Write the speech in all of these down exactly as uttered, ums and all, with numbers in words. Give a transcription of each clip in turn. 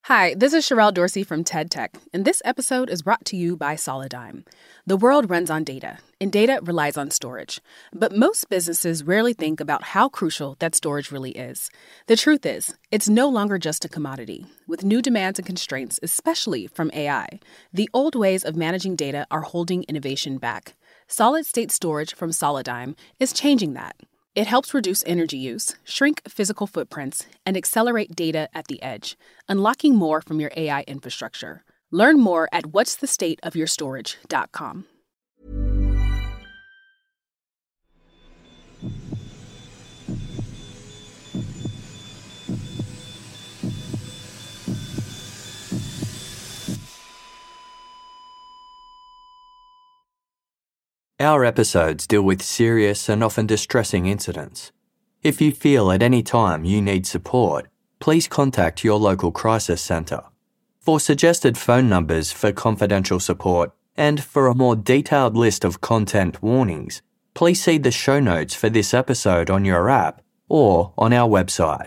Hi, this is Sherelle Dorsey from TED Tech, and this episode is brought to you by Solidigm. The world runs on data, and data relies on storage. But most businesses rarely think about how crucial that storage really is. The truth is, it's no longer just a commodity. With new demands and constraints, especially from A I, the old ways of managing data are holding innovation back. Solid-state storage from Solidigm is changing that. It helps reduce energy use, shrink physical footprints, and accelerate data at the edge, unlocking more from your A I infrastructure. Learn more at what's the state of your storage dot com. Our episodes deal with serious and often distressing incidents. If you feel at any time you need support, please contact your local crisis centre. For suggested phone numbers for confidential support and for a more detailed list of content warnings, please see the show notes for this episode on your app or on our website.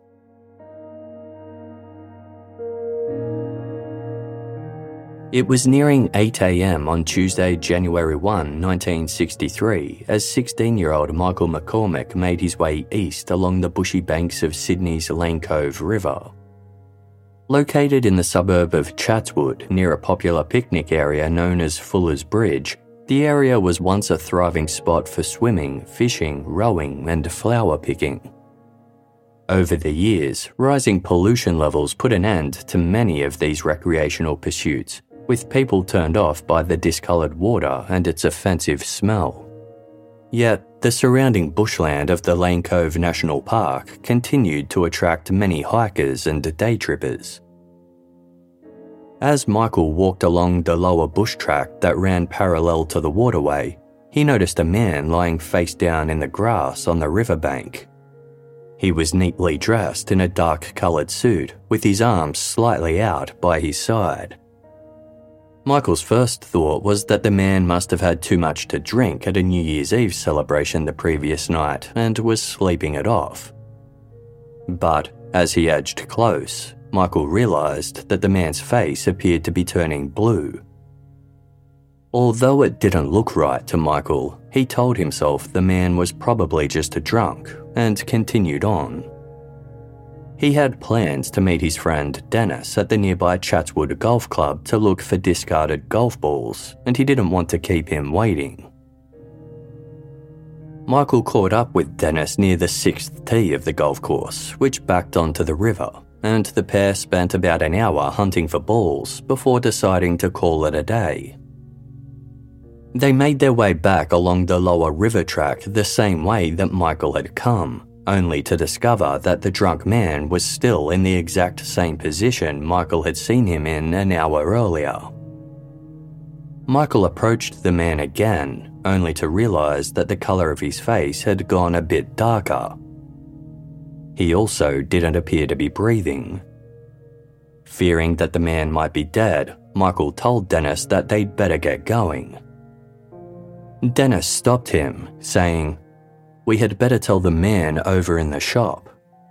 It was nearing eight a.m. on Tuesday, January first, nineteen sixty-three, as sixteen-year-old Michael McCormack made his way east along the bushy banks of Sydney's Lane Cove River. Located in the suburb of Chatswood, near a popular picnic area known as Fuller's Bridge, the area was once a thriving spot for swimming, fishing, rowing, and flower picking. Over the years, rising pollution levels put an end to many of these recreational pursuits, with people turned off by the discoloured water and its offensive smell. Yet, the surrounding bushland of the Lane Cove National Park continued to attract many hikers and day trippers. As Michael walked along the lower bush track that ran parallel to the waterway, he noticed a man lying face down in the grass on the riverbank. He was neatly dressed in a dark-coloured suit, with his arms slightly out by his side. Michael's first thought was that the man must have had too much to drink at a New Year's Eve celebration the previous night and was sleeping it off. But as he edged close, Michael realised that the man's face appeared to be turning blue. Although it didn't look right to Michael, he told himself the man was probably just drunk and continued on. He had plans to meet his friend Dennis at the nearby Chatswood Golf Club to look for discarded golf balls, and he didn't want to keep him waiting. Michael caught up with Dennis near the sixth tee of the golf course, which backed onto the river, and the pair spent about an hour hunting for balls before deciding to call it a day. They made their way back along the lower river track the same way that Michael had come, only to discover that the drunk man was still in the exact same position Michael had seen him in an hour earlier. Michael approached the man again, only to realise that the colour of his face had gone a bit darker. He also didn't appear to be breathing. Fearing that the man might be dead, Michael told Dennis that they'd better get going. Dennis stopped him, saying, "We had better tell the man over in the shop."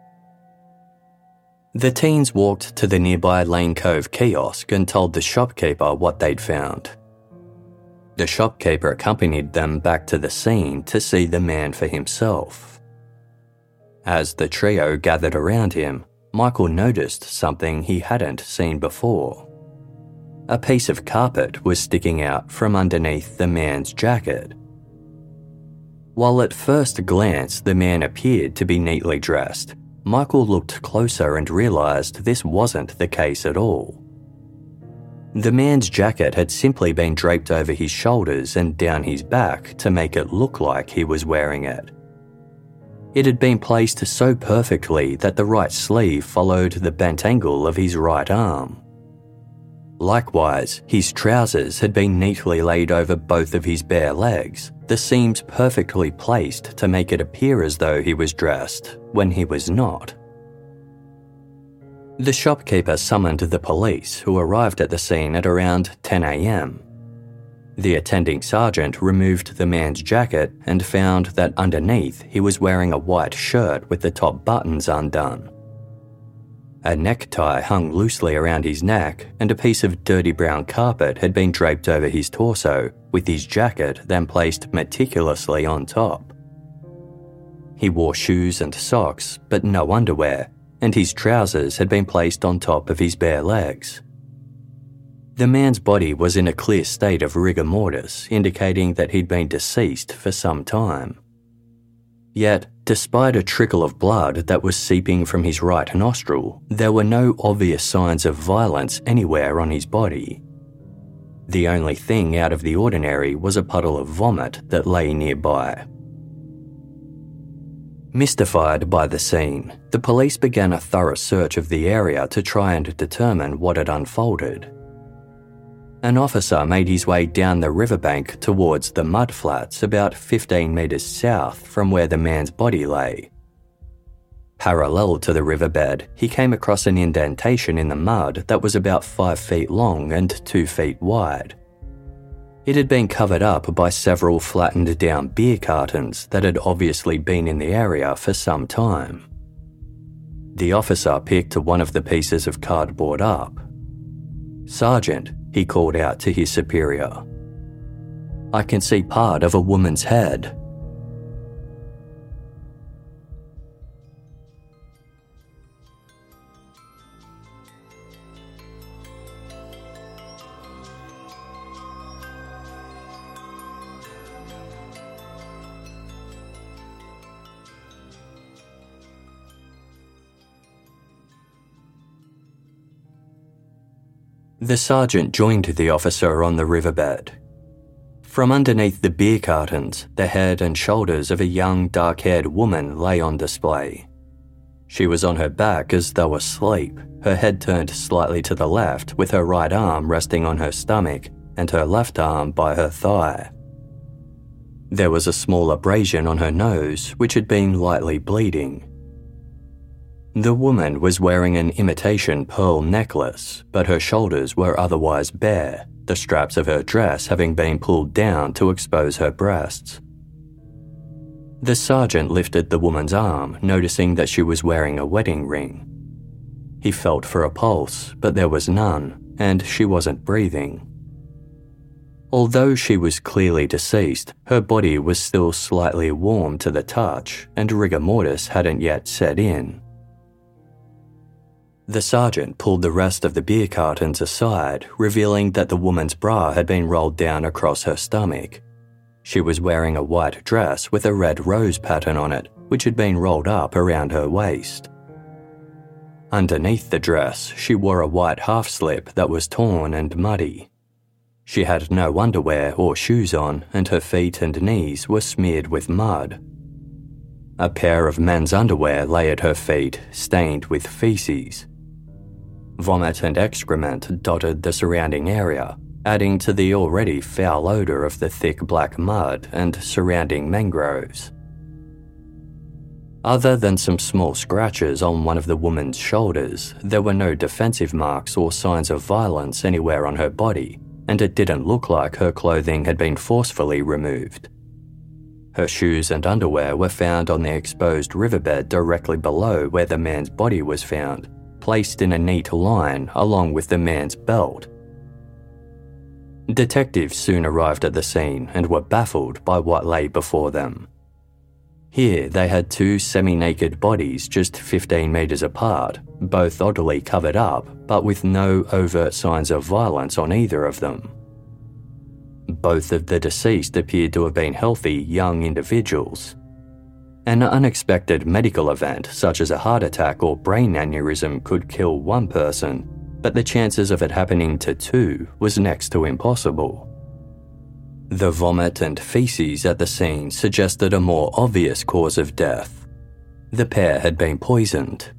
The teens walked to the nearby Lane Cove kiosk and told the shopkeeper what they'd found. The shopkeeper accompanied them back to the scene to see the man for himself. As the trio gathered around him, Michael noticed something he hadn't seen before. A piece of carpet was sticking out from underneath the man's jacket. While at first glance the man appeared to be neatly dressed, Michael looked closer and realised this wasn't the case at all. The man's jacket had simply been draped over his shoulders and down his back to make it look like he was wearing it. It had been placed so perfectly that the right sleeve followed the bent angle of his right arm. Likewise, his trousers had been neatly laid over both of his bare legs, the seams perfectly placed to make it appear as though he was dressed, when he was not. The shopkeeper summoned the police, who arrived at the scene at around ten a.m. The attending sergeant removed the man's jacket and found that underneath he was wearing a white shirt with the top buttons undone. A necktie hung loosely around his neck, and a piece of dirty brown carpet had been draped over his torso, with his jacket then placed meticulously on top. He wore shoes and socks, but no underwear, and his trousers had been placed on top of his bare legs. The man's body was in a clear state of rigor mortis, indicating that he'd been deceased for some time. Yet, despite a trickle of blood that was seeping from his right nostril, there were no obvious signs of violence anywhere on his body. The only thing out of the ordinary was a puddle of vomit that lay nearby. Mystified by the scene, the police began a thorough search of the area to try and determine what had unfolded. An officer made his way down the riverbank towards the mudflats about fifteen metres south from where the man's body lay. Parallel to the riverbed, he came across an indentation in the mud that was about five feet long and two feet wide. It had been covered up by several flattened down beer cartons that had obviously been in the area for some time. The officer picked one of the pieces of cardboard up. "Sergeant," he called out to his superior, "I can see part of a woman's head." The sergeant joined the officer on the riverbed. From underneath the beer cartons, the head and shoulders of a young, dark-haired woman lay on display. She was on her back as though asleep, her head turned slightly to the left with her right arm resting on her stomach and her left arm by her thigh. There was a small abrasion on her nose, which had been lightly bleeding. The woman was wearing an imitation pearl necklace, but her shoulders were otherwise bare, the straps of her dress having been pulled down to expose her breasts. The sergeant lifted the woman's arm, noticing that she was wearing a wedding ring. He felt for a pulse, but there was none, and she wasn't breathing. Although she was clearly deceased, her body was still slightly warm to the touch, and rigor mortis hadn't yet set in. The sergeant pulled the rest of the beer cartons aside, revealing that the woman's bra had been rolled down across her stomach. She was wearing a white dress with a red rose pattern on it, which had been rolled up around her waist. Underneath the dress, she wore a white half-slip that was torn and muddy. She had no underwear or shoes on, and her feet and knees were smeared with mud. A pair of men's underwear lay at her feet, stained with feces. Vomit and excrement dotted the surrounding area, adding to the already foul odour of the thick black mud and surrounding mangroves. Other than some small scratches on one of the woman's shoulders, there were no defensive marks or signs of violence anywhere on her body, and it didn't look like her clothing had been forcefully removed. Her shoes and underwear were found on the exposed riverbed directly below where the man's body was found, placed in a neat line along with the man's belt. Detectives soon arrived at the scene and were baffled by what lay before them. Here they had two semi-naked bodies just fifteen metres apart, both oddly covered up, but with no overt signs of violence on either of them. Both of the deceased appeared to have been healthy young individuals. An unexpected medical event, such as a heart attack or brain aneurysm, could kill one person, but the chances of it happening to two was next to impossible. The vomit and feces at the scene suggested a more obvious cause of death. The pair had been poisoned.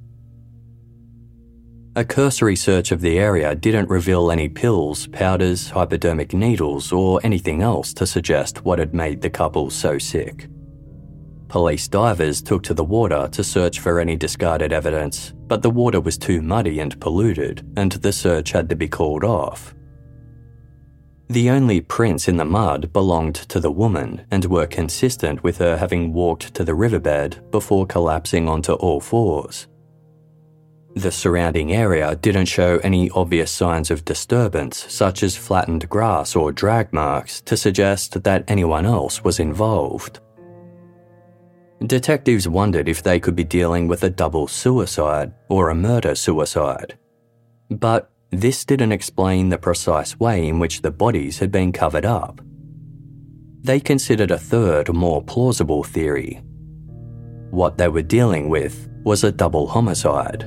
A cursory search of the area didn't reveal any pills, powders, hypodermic needles, or anything else to suggest what had made the couple so sick. Police divers took to the water to search for any discarded evidence, but the water was too muddy and polluted, and the search had to be called off. The only prints in the mud belonged to the woman and were consistent with her having walked to the riverbed before collapsing onto all fours. The surrounding area didn't show any obvious signs of disturbance, such as flattened grass or drag marks, to suggest that anyone else was involved. Detectives wondered if they could be dealing with a double suicide or a murder-suicide. But this didn't explain the precise way in which the bodies had been covered up. They considered a third, more plausible theory. What they were dealing with was a double homicide.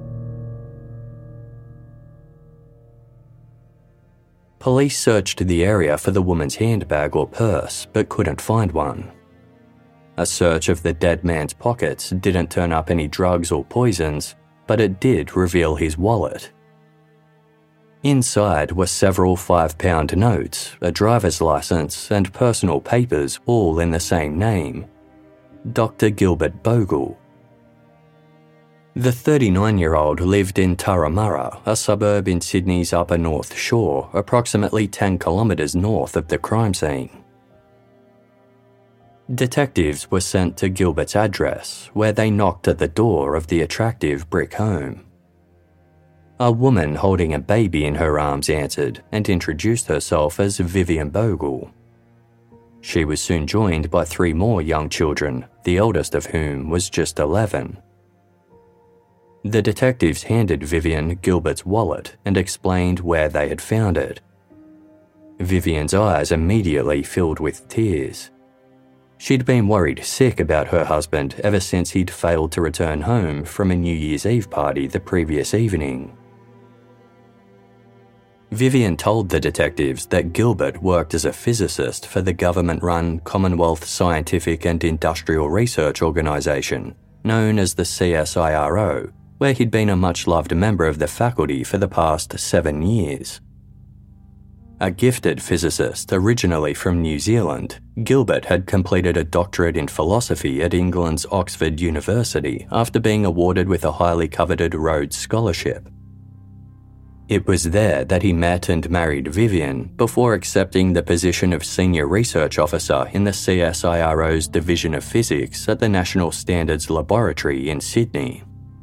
Police searched the area for the woman's handbag or purse, but couldn't find one. A search of the dead man's pockets didn't turn up any drugs or poisons, but it did reveal his wallet. Inside were several five-pound notes, a driver's license, and personal papers, all in the same name: Doctor Gilbert Bogle. The thirty-nine-year-old lived in Turramurra, a suburb in Sydney's Upper North Shore, approximately ten kilometres north of the crime scene. Detectives were sent to Gilbert's address, where they knocked at the door of the attractive brick home. A woman holding a baby in her arms answered and introduced herself as Vivian Bogle. She was soon joined by three more young children, the eldest of whom was just eleven. The detectives handed Vivian Gilbert's wallet and explained where they had found it. Vivian's eyes immediately filled with tears. She'd been worried sick about her husband ever since he'd failed to return home from a New Year's Eve party the previous evening. Vivian told the detectives that Gilbert worked as a physicist for the government-run Commonwealth Scientific and Industrial Research Organisation, known as the C S I R O, where he'd been a much-loved member of the faculty for the past seven years. A gifted physicist originally from New Zealand, Gilbert had completed a doctorate in philosophy at England's Oxford University after being awarded with a highly coveted Rhodes Scholarship. It was there that he met and married Vivian before accepting the position of Senior Research Officer in the C S I R O's Division of Physics at the National Standards Laboratory in Sydney.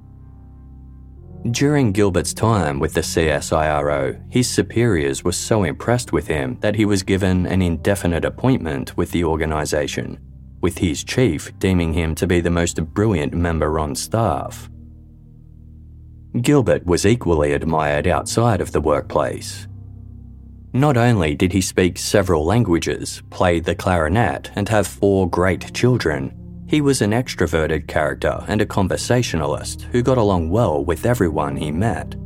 During Gilbert's time with the C S I R O, his superiors were so impressed with him that he was given an indefinite appointment with the organisation, with his chief deeming him to be the most brilliant member on staff. Gilbert was equally admired outside of the workplace. Not only did he speak several languages, play the clarinet, and have four great children, he was an extroverted character and a conversationalist who got along well with everyone he met.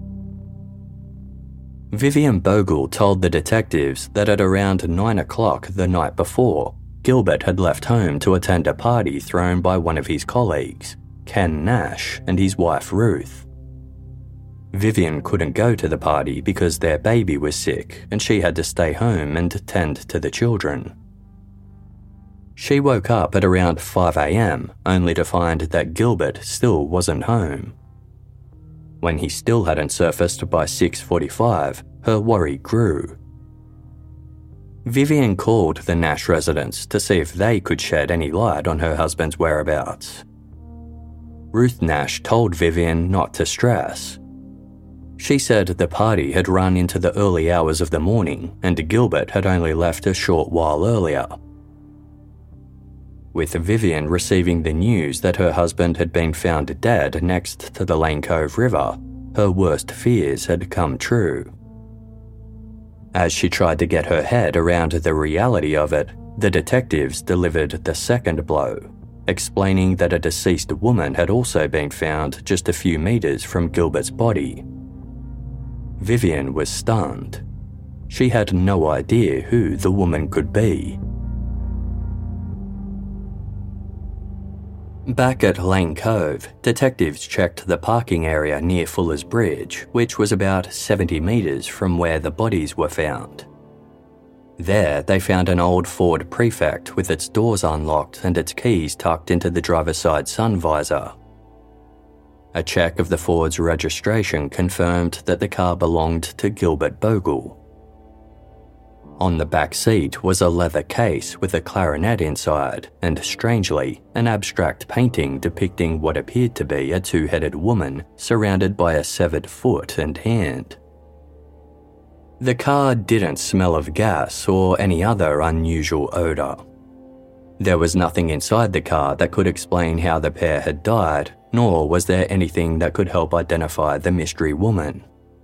Vivian Bogle told the detectives that at around nine o'clock the night before, Gilbert had left home to attend a party thrown by one of his colleagues, Ken Nash, and his wife Ruth. Vivian couldn't go to the party because their baby was sick and she had to stay home and tend to the children. She woke up at around five a.m. only to find that Gilbert still wasn't home. When he still hadn't surfaced by six forty-five, her worry grew. Vivian called the Nash residence to see if they could shed any light on her husband's whereabouts. Ruth Nash told Vivian not to stress. She said the party had run into the early hours of the morning and Gilbert had only left a short while earlier. With Vivian receiving the news that her husband had been found dead next to the Lane Cove River, her worst fears had come true. As she tried to get her head around the reality of it, the detectives delivered the second blow, explaining that a deceased woman had also been found just a few metres from Gilbert's body. Vivian was stunned. She had no idea who the woman could be. Back at Lane Cove, detectives checked the parking area near Fuller's Bridge, which was about seventy metres from where the bodies were found. There, they found an old Ford Prefect with its doors unlocked and its keys tucked into the driver's side sun visor. A check of the Ford's registration confirmed that the car belonged to Gilbert Bogle. On the back seat was a leather case with a clarinet inside and, strangely, an abstract painting depicting what appeared to be a two-headed woman surrounded by a severed foot and hand. The car didn't smell of gas or any other unusual odour. There was nothing inside the car that could explain how the pair had died, nor was there anything that could help identify the mystery woman.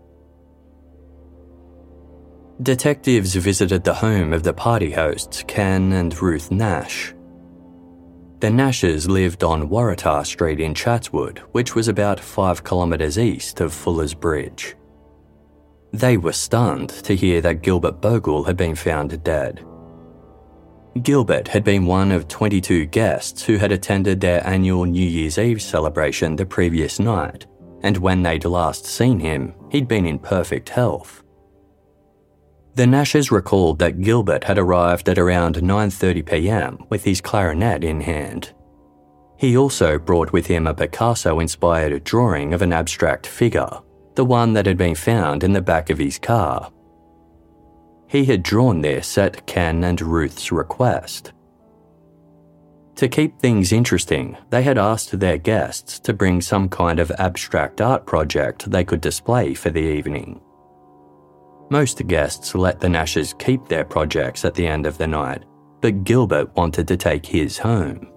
Detectives visited the home of the party hosts Ken and Ruth Nash. The Nashes lived on Waratah Street in Chatswood, which was about five kilometres east of Fuller's Bridge. They were stunned to hear that Gilbert Bogle had been found dead. Gilbert had been one of twenty-two guests who had attended their annual New Year's Eve celebration the previous night, and when they'd last seen him, he'd been in perfect health. The Nashes recalled that Gilbert had arrived at around nine thirty p m with his clarinet in hand. He also brought with him a Picasso-inspired drawing of an abstract figure, the one that had been found in the back of his car. He had drawn this at Ken and Ruth's request. To keep things interesting, they had asked their guests to bring some kind of abstract art project they could display for the evening. Most guests let the Nashes keep their projects at the end of the night, but Gilbert wanted to take his home.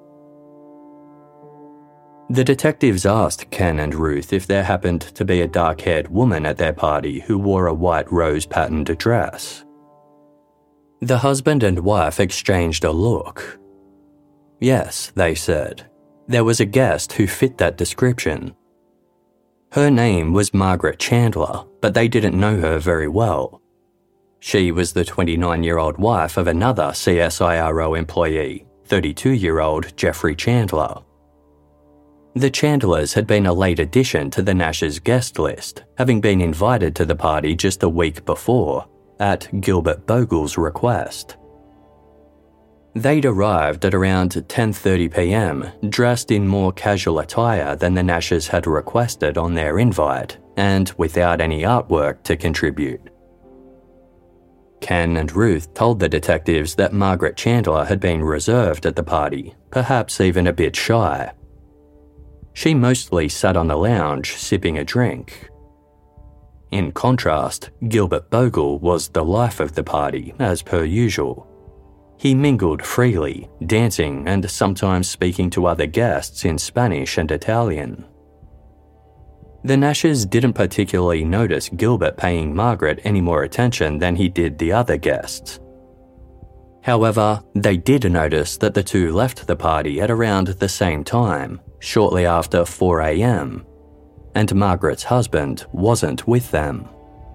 The detectives asked Ken and Ruth if there happened to be a dark-haired woman at their party who wore a white rose-patterned dress. The husband and wife exchanged a look. Yes, they said. There was a guest who fit that description. Her name was Margaret Chandler, but they didn't know her very well. She was the twenty-nine-year-old wife of another C S I R O employee, thirty-two-year-old Jeffrey Chandler. The Chandlers had been a late addition to the Nash's guest list, having been invited to the party just a week before, at Gilbert Bogle's request. They'd arrived at around ten thirty p m, dressed in more casual attire than the Nashes had requested on their invite, and without any artwork to contribute. Ken and Ruth told the detectives that Margaret Chandler had been reserved at the party, perhaps even a bit shy. She mostly sat on the lounge sipping a drink. In contrast, Gilbert Bogle was the life of the party, as per usual. He mingled freely, dancing and sometimes speaking to other guests in Spanish and Italian. The Nashes didn't particularly notice Gilbert paying Margaret any more attention than he did the other guests. However, they did notice that the two left the party at around the same time, shortly after four a m, and Margaret's husband wasn't with them.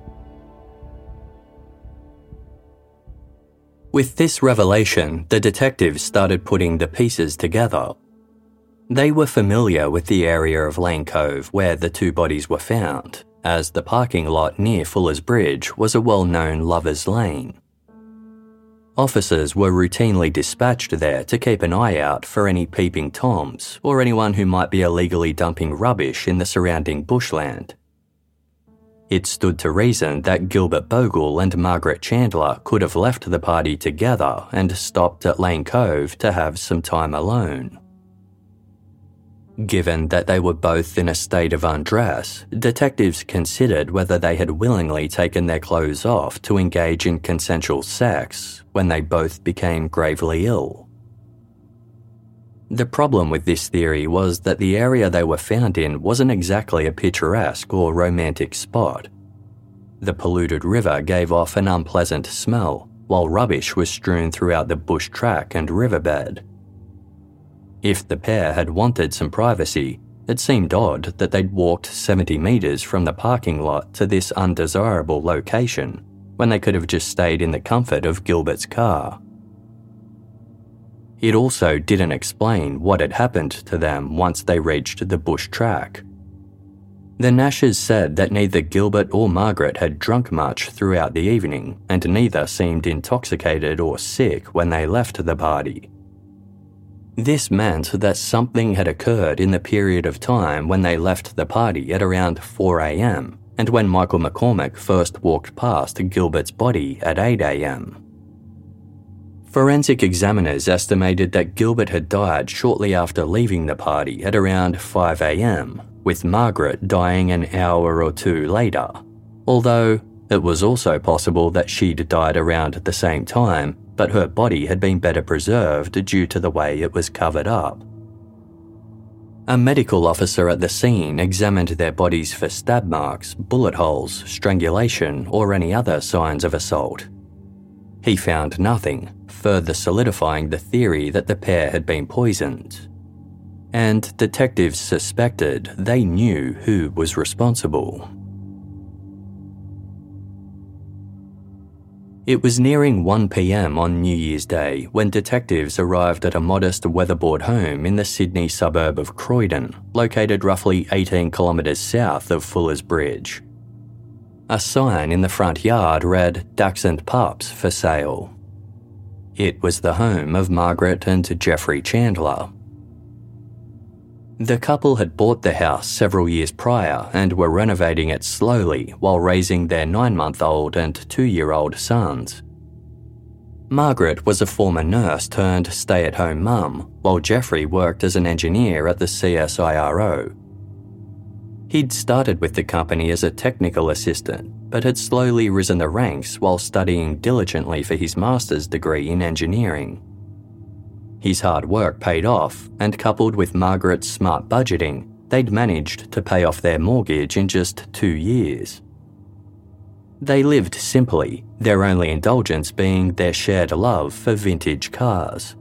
With this revelation, the detectives started putting the pieces together. They were familiar with the area of Lane Cove where the two bodies were found, as the parking lot near Fuller's Bridge was a well-known lover's lane. Officers were routinely dispatched there to keep an eye out for any peeping toms or anyone who might be illegally dumping rubbish in the surrounding bushland. It stood to reason that Gilbert Bogle and Margaret Chandler could have left the party together and stopped at Lane Cove to have some time alone. Given that they were both in a state of undress, detectives considered whether they had willingly taken their clothes off to engage in consensual sex when they both became gravely ill. The problem with this theory was that the area they were found in wasn't exactly a picturesque or romantic spot. The polluted river gave off an unpleasant smell, while rubbish was strewn throughout the bush track and riverbed. If the pair had wanted some privacy, it seemed odd that they'd walked seventy metres from the parking lot to this undesirable location, when they could have just stayed in the comfort of Gilbert's car. It also didn't explain what had happened to them once they reached the bush track. The Nashes said that neither Gilbert or Margaret had drunk much throughout the evening, and neither seemed intoxicated or sick when they left the party. This meant that something had occurred in the period of time when they left the party at around four a m, and when Michael McCormick first walked past Gilbert's body at eight a m. Forensic examiners estimated that Gilbert had died shortly after leaving the party at around five a.m, with Margaret dying an hour or two later, although it was also possible that she'd died around the same time, but her body had been better preserved due to the way it was covered up. A medical officer at the scene examined their bodies for stab marks, bullet holes, strangulation, or any other signs of assault. He found nothing, further solidifying the theory that the pair had been poisoned. And detectives suspected they knew who was responsible. It was nearing one p.m. on New Year's Day when detectives arrived at a modest weatherboard home in the Sydney suburb of Croydon, located roughly eighteen kilometres south of Fuller's Bridge. A sign in the front yard read Dachshund Pups for sale. It was the home of Margaret and Jeffrey Chandler. The couple had bought the house several years prior and were renovating it slowly while raising their nine-month-old and two-year-old sons. Margaret was a former nurse turned stay-at-home mum, while Jeffrey worked as an engineer at the C S I R O. He'd started with the company as a technical assistant, but had slowly risen the ranks while studying diligently for his master's degree in engineering. His hard work paid off, and coupled with Margaret's smart budgeting, they'd managed to pay off their mortgage in just two years. They lived simply, their only indulgence being their shared love for vintage cars.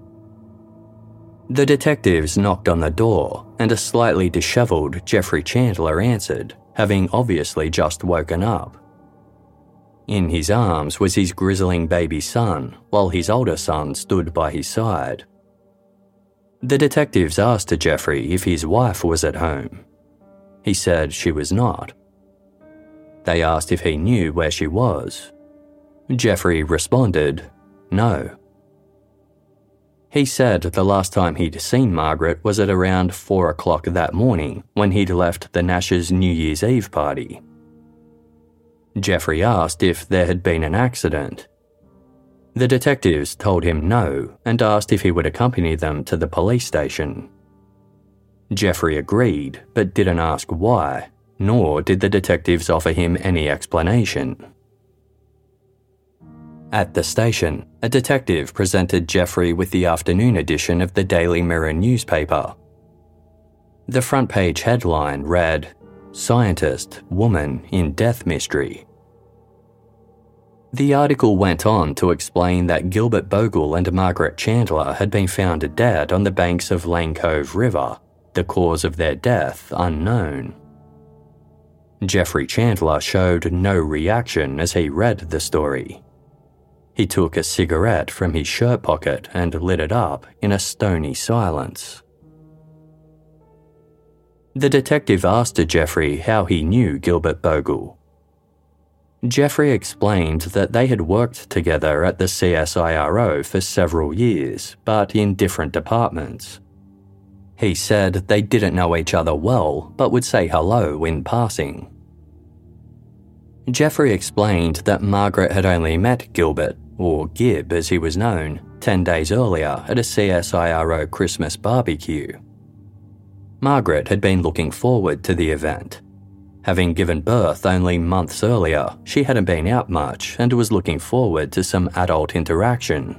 The detectives knocked on the door, and a slightly dishevelled Jeffrey Chandler answered, having obviously just woken up. In his arms was his grizzling baby son, while his older son stood by his side. The detectives asked Jeffrey if his wife was at home. He said she was not. They asked if he knew where she was. Jeffrey responded, no. He said the last time he'd seen Margaret was at around four o'clock that morning when he'd left the Nash's New Year's Eve party. Jeffrey asked if there had been an accident. The detectives told him no and asked if he would accompany them to the police station. Jeffrey agreed, but didn't ask why, nor did the detectives offer him any explanation. At the station, a detective presented Jeffrey with the afternoon edition of the Daily Mirror newspaper. The front page headline read, Scientist, Woman in Death Mystery. The article went on to explain that Gilbert Bogle and Margaret Chandler had been found dead on the banks of Lane Cove River, the cause of their death unknown. Jeffrey Chandler showed no reaction as he read the story. He took a cigarette from his shirt pocket and lit it up in a stony silence. The detective asked Jeffrey how he knew Gilbert Bogle. Jeffrey explained that they had worked together at the C S I R O for several years, but in different departments. He said they didn't know each other well, but would say hello in passing. Jeffrey explained that Margaret had only met Gilbert, or Gib as he was known, ten days earlier at a C S I R O Christmas barbecue. Margaret had been looking forward to the event. Having given birth only months earlier, she hadn't been out much and was looking forward to some adult interaction.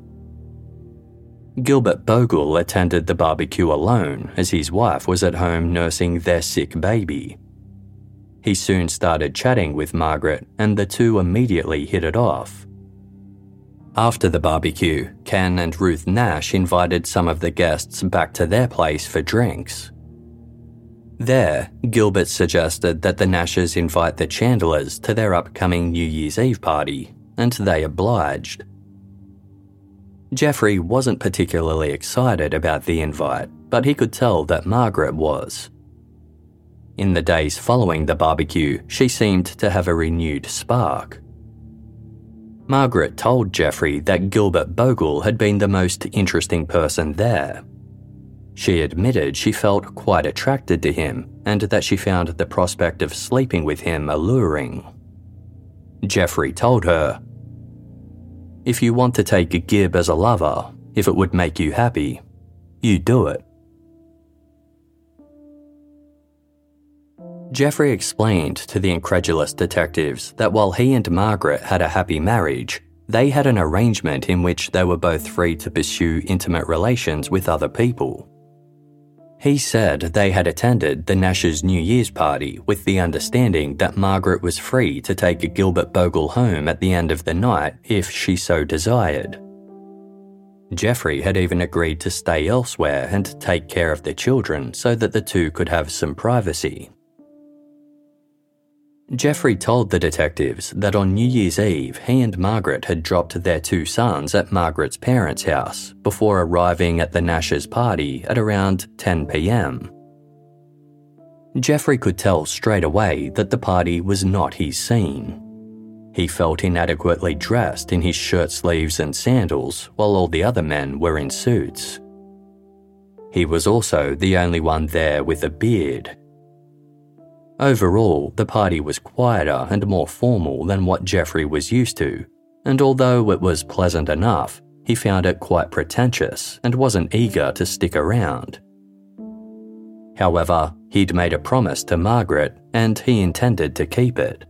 Gilbert Bogle attended the barbecue alone as his wife was at home nursing their sick baby. He soon started chatting with Margaret and the two immediately hit it off. After the barbecue, Ken and Ruth Nash invited some of the guests back to their place for drinks. There, Gilbert suggested that the Nashes invite the Chandlers to their upcoming New Year's Eve party, and they obliged. Jeffrey wasn't particularly excited about the invite, but he could tell that Margaret was. In the days following the barbecue, she seemed to have a renewed spark. Margaret told Jeffrey that Gilbert Bogle had been the most interesting person there. She admitted she felt quite attracted to him and that she found the prospect of sleeping with him alluring. Jeffrey told her, If you want to take a Gib as a lover, if it would make you happy, you do it. Jeffrey explained to the incredulous detectives that while he and Margaret had a happy marriage, they had an arrangement in which they were both free to pursue intimate relations with other people. He said they had attended the Nash's New Year's party with the understanding that Margaret was free to take Gilbert Bogle home at the end of the night if she so desired. Jeffrey had even agreed to stay elsewhere and take care of the children so that the two could have some privacy. Jeffrey told the detectives that on New Year's Eve he and Margaret had dropped their two sons at Margaret's parents' house before arriving at the Nash's party at around ten p.m. Jeffrey could tell straight away that the party was not his scene. He felt inadequately dressed in his shirt sleeves and sandals while all the other men were in suits. He was also the only one there with a beard. Overall, the party was quieter and more formal than what Jeffrey was used to, and although it was pleasant enough, he found it quite pretentious and wasn't eager to stick around. However, he'd made a promise to Margaret, and he intended to keep it.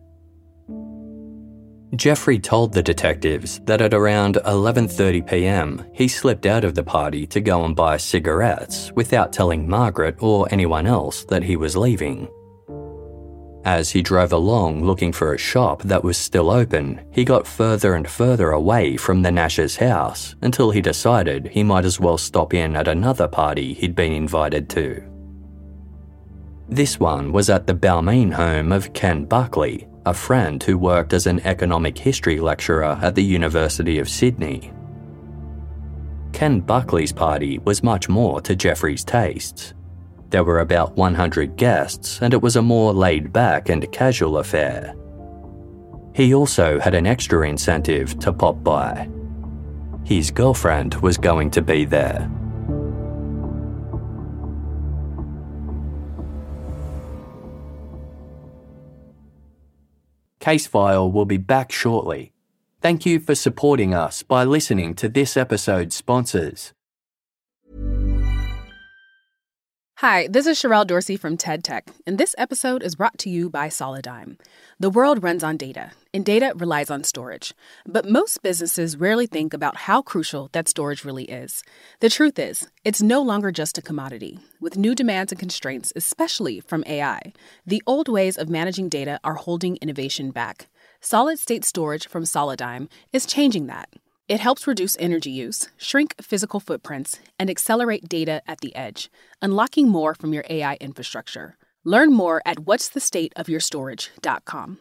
Jeffrey told the detectives that at around eleven thirty p.m. he slipped out of the party to go and buy cigarettes without telling Margaret or anyone else that he was leaving. As he drove along looking for a shop that was still open, he got further and further away from the Nash's house until he decided he might as well stop in at another party he'd been invited to. This one was at the Balmain home of Ken Buckley, a friend who worked as an economic history lecturer at the University of Sydney. Ken Buckley's party was much more to Jeffrey's tastes. There were about one hundred guests, and it was a more laid-back and casual affair. He also had an extra incentive to pop by. His girlfriend was going to be there. Casefile will be back shortly. Thank you for supporting us by listening to this episode's sponsors. Hi, this is Sherelle Dorsey from TED Tech, and this episode is brought to you by Solidigm. The world runs on data, and data relies on storage. But most businesses rarely think about how crucial that storage really is. The truth is, it's no longer just a commodity. With new demands and constraints, especially from A I, the old ways of managing data are holding innovation back. Solid-state storage from Solidigm is changing that. It helps reduce energy use, shrink physical footprints, and accelerate data at the edge, unlocking more from your A I infrastructure. Learn more at whats the state of your storage dot com.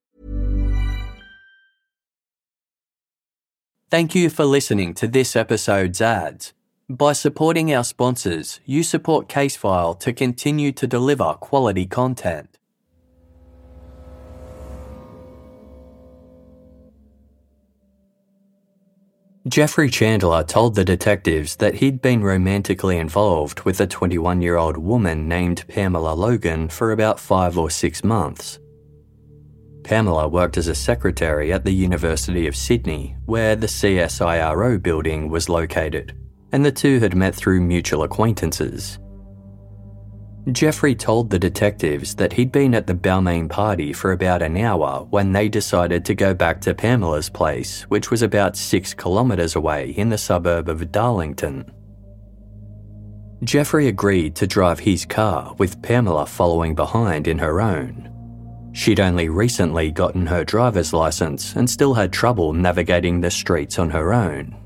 Thank you for listening to this episode's ads. By supporting our sponsors, you support Casefile to continue to deliver quality content. Jeffrey Chandler told the detectives that he'd been romantically involved with a twenty-one-year-old woman named Pamela Logan for about five or six months. Pamela worked as a secretary at the University of Sydney, where the C S I R O building was located, and the two had met through mutual acquaintances. Jeffrey told the detectives that he'd been at the Balmain party for about an hour when they decided to go back to Pamela's place, which was about six kilometres away in the suburb of Darlington. Jeffrey agreed to drive his car, with Pamela following behind in her own. She'd only recently gotten her driver's licence and still had trouble navigating the streets on her own.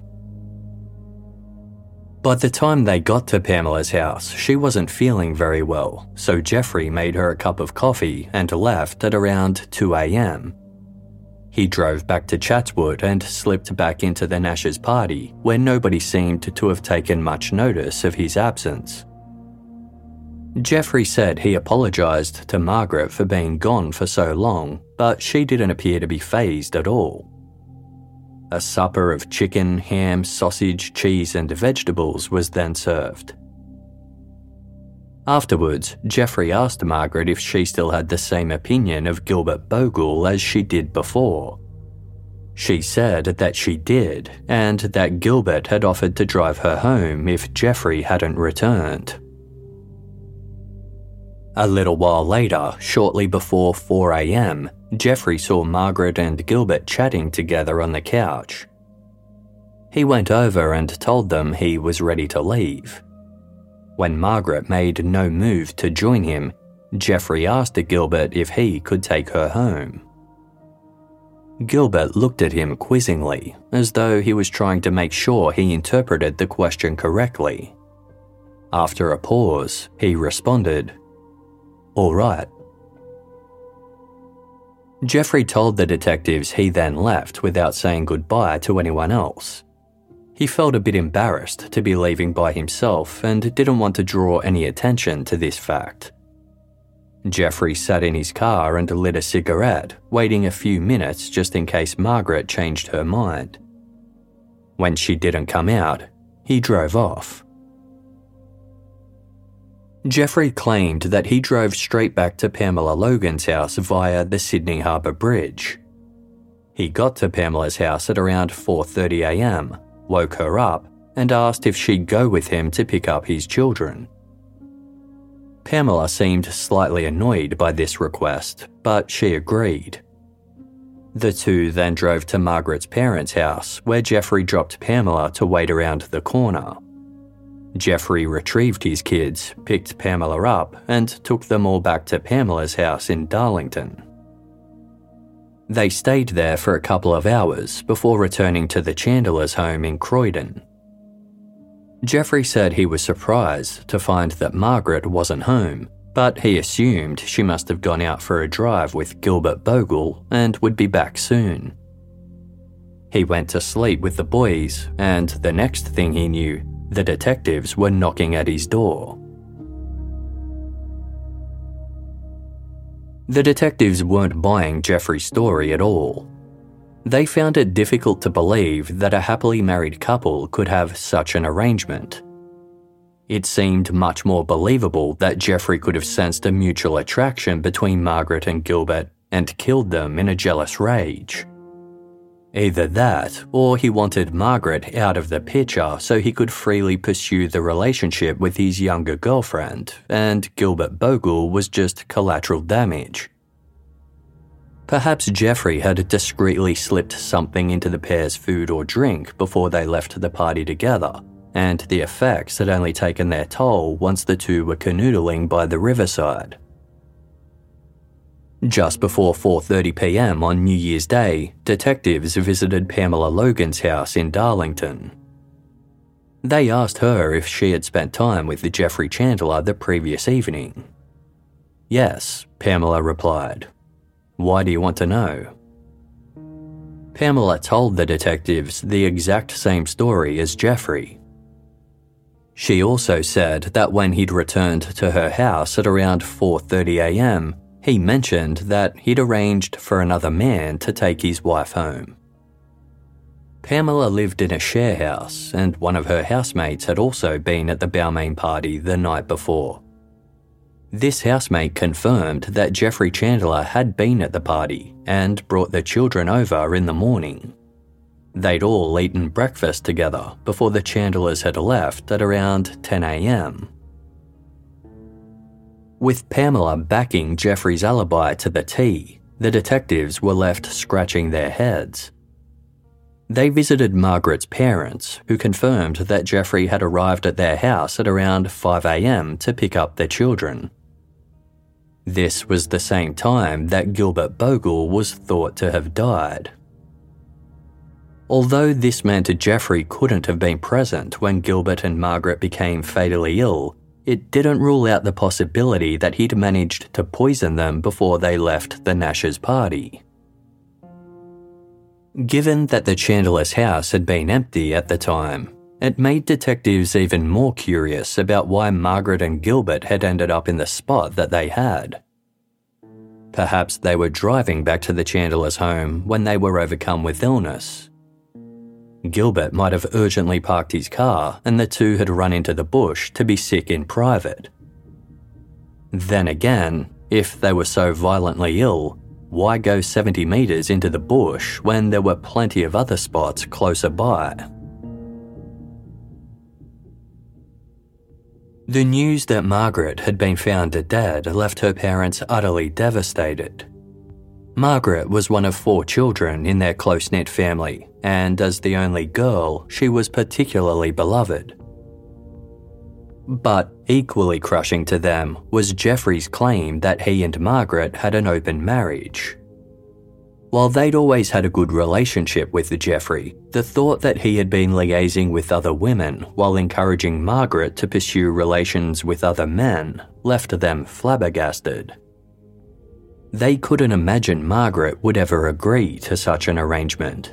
By the time they got to Pamela's house, she wasn't feeling very well, so Jeffrey made her a cup of coffee and left at around two a.m. He drove back to Chatswood and slipped back into the Nash's party, where nobody seemed to have taken much notice of his absence. Jeffrey said he apologised to Margaret for being gone for so long, but she didn't appear to be fazed at all. A supper of chicken, ham, sausage, cheese and vegetables was then served. Afterwards, Jeffrey asked Margaret if she still had the same opinion of Gilbert Bogle as she did before. She said that she did, and that Gilbert had offered to drive her home if Jeffrey hadn't returned. A little while later, shortly before four a.m, Jeffrey saw Margaret and Gilbert chatting together on the couch. He went over and told them he was ready to leave. When Margaret made no move to join him, Jeffrey asked Gilbert if he could take her home. Gilbert looked at him quizzingly, as though he was trying to make sure he interpreted the question correctly. After a pause, he responded, "All right." Jeffrey told the detectives he then left without saying goodbye to anyone else. He felt a bit embarrassed to be leaving by himself and didn't want to draw any attention to this fact. Jeffrey sat in his car and lit a cigarette, waiting a few minutes just in case Margaret changed her mind. When she didn't come out, he drove off. Jeffrey claimed that he drove straight back to Pamela Logan's house via the Sydney Harbour Bridge. He got to Pamela's house at around four thirty a.m, woke her up, and asked if she'd go with him to pick up his children. Pamela seemed slightly annoyed by this request, but she agreed. The two then drove to Margaret's parents' house, where Jeffrey dropped Pamela to wait around the corner. Jeffrey retrieved his kids, picked Pamela up, and took them all back to Pamela's house in Darlington. They stayed there for a couple of hours before returning to the Chandlers' home in Croydon. Jeffrey said he was surprised to find that Margaret wasn't home, but he assumed she must have gone out for a drive with Gilbert Bogle and would be back soon. He went to sleep with the boys, and the next thing he knew, the detectives were knocking at his door. The detectives weren't buying Jeffrey's story at all. They found it difficult to believe that a happily married couple could have such an arrangement. It seemed much more believable that Jeffrey could have sensed a mutual attraction between Margaret and Gilbert and killed them in a jealous rage. Either that, or he wanted Margaret out of the picture so he could freely pursue the relationship with his younger girlfriend, and Gilbert Bogle was just collateral damage. Perhaps Jeffrey had discreetly slipped something into the pair's food or drink before they left the party together, and the effects had only taken their toll once the two were canoodling by the riverside. Just before four thirty p.m. on New Year's Day, detectives visited Pamela Logan's house in Darlington. They asked her if she had spent time with Jeffrey Chandler the previous evening. "Yes," Pamela replied. "Why do you want to know?" Pamela told the detectives the exact same story as Jeffrey. She also said that when he'd returned to her house at around four thirty a.m, he mentioned that he'd arranged for another man to take his wife home. Pamela lived in a share house, and one of her housemates had also been at the Balmain party the night before. This housemate confirmed that Jeffrey Chandler had been at the party and brought the children over in the morning. They'd all eaten breakfast together before the Chandlers had left at around ten a.m. With Pamela backing Jeffrey's alibi to the T, the detectives were left scratching their heads. They visited Margaret's parents, who confirmed that Jeffrey had arrived at their house at around five a.m. to pick up their children. This was the same time that Gilbert Bogle was thought to have died. Although this meant Jeffrey couldn't have been present when Gilbert and Margaret became fatally ill, it didn't rule out the possibility that he'd managed to poison them before they left the Nash's party. Given that the Chandlers' house had been empty at the time, it made detectives even more curious about why Margaret and Gilbert had ended up in the spot that they had. Perhaps they were driving back to the Chandlers' home when they were overcome with illness. Gilbert might have urgently parked his car and the two had run into the bush to be sick in private. Then again, if they were so violently ill, why go seventy metres into the bush when there were plenty of other spots closer by? The news that Margaret had been found dead left her parents utterly devastated. Margaret was one of four children in their close-knit family, and as the only girl, she was particularly beloved. But equally crushing to them was Jeffrey's claim that he and Margaret had an open marriage. While they'd always had a good relationship with Jeffrey, the thought that he had been liaising with other women while encouraging Margaret to pursue relations with other men left them flabbergasted. They couldn't imagine Margaret would ever agree to such an arrangement.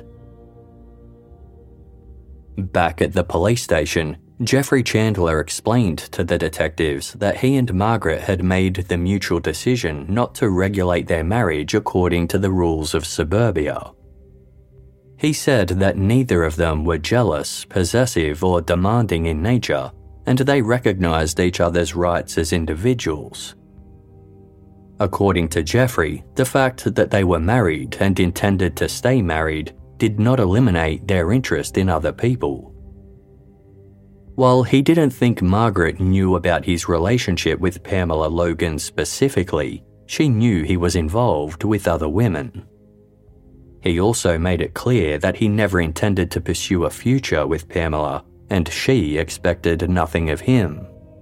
Back at the police station, Jeffrey Chandler explained to the detectives that he and Margaret had made the mutual decision not to regulate their marriage according to the rules of suburbia. He said that neither of them were jealous, possessive, or demanding in nature, and they recognized each other's rights as individuals. According to Jeffrey, the fact that they were married and intended to stay married did not eliminate their interest in other people. While he didn't think Margaret knew about his relationship with Pamela Logan specifically, she knew he was involved with other women. He also made it clear that he never intended to pursue a future with Pamela, and she expected nothing of him.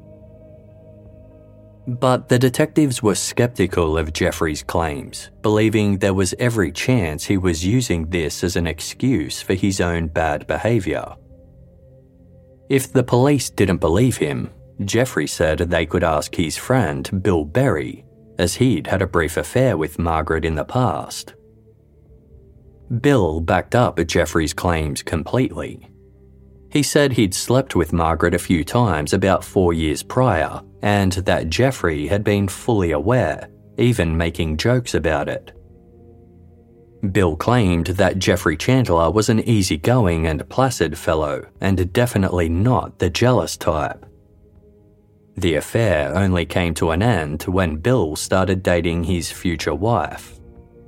But the detectives were skeptical of Jeffrey's claims, believing there was every chance he was using this as an excuse for his own bad behaviour. If the police didn't believe him, Jeffrey said they could ask his friend Bill Berry, as he'd had a brief affair with Margaret in the past. Bill backed up Jeffrey's claims completely. He said he'd slept with Margaret a few times about four years prior, and that Jeffrey had been fully aware, even making jokes about it. Bill claimed that Jeffrey Chandler was an easygoing and placid fellow, and definitely not the jealous type. The affair only came to an end when Bill started dating his future wife.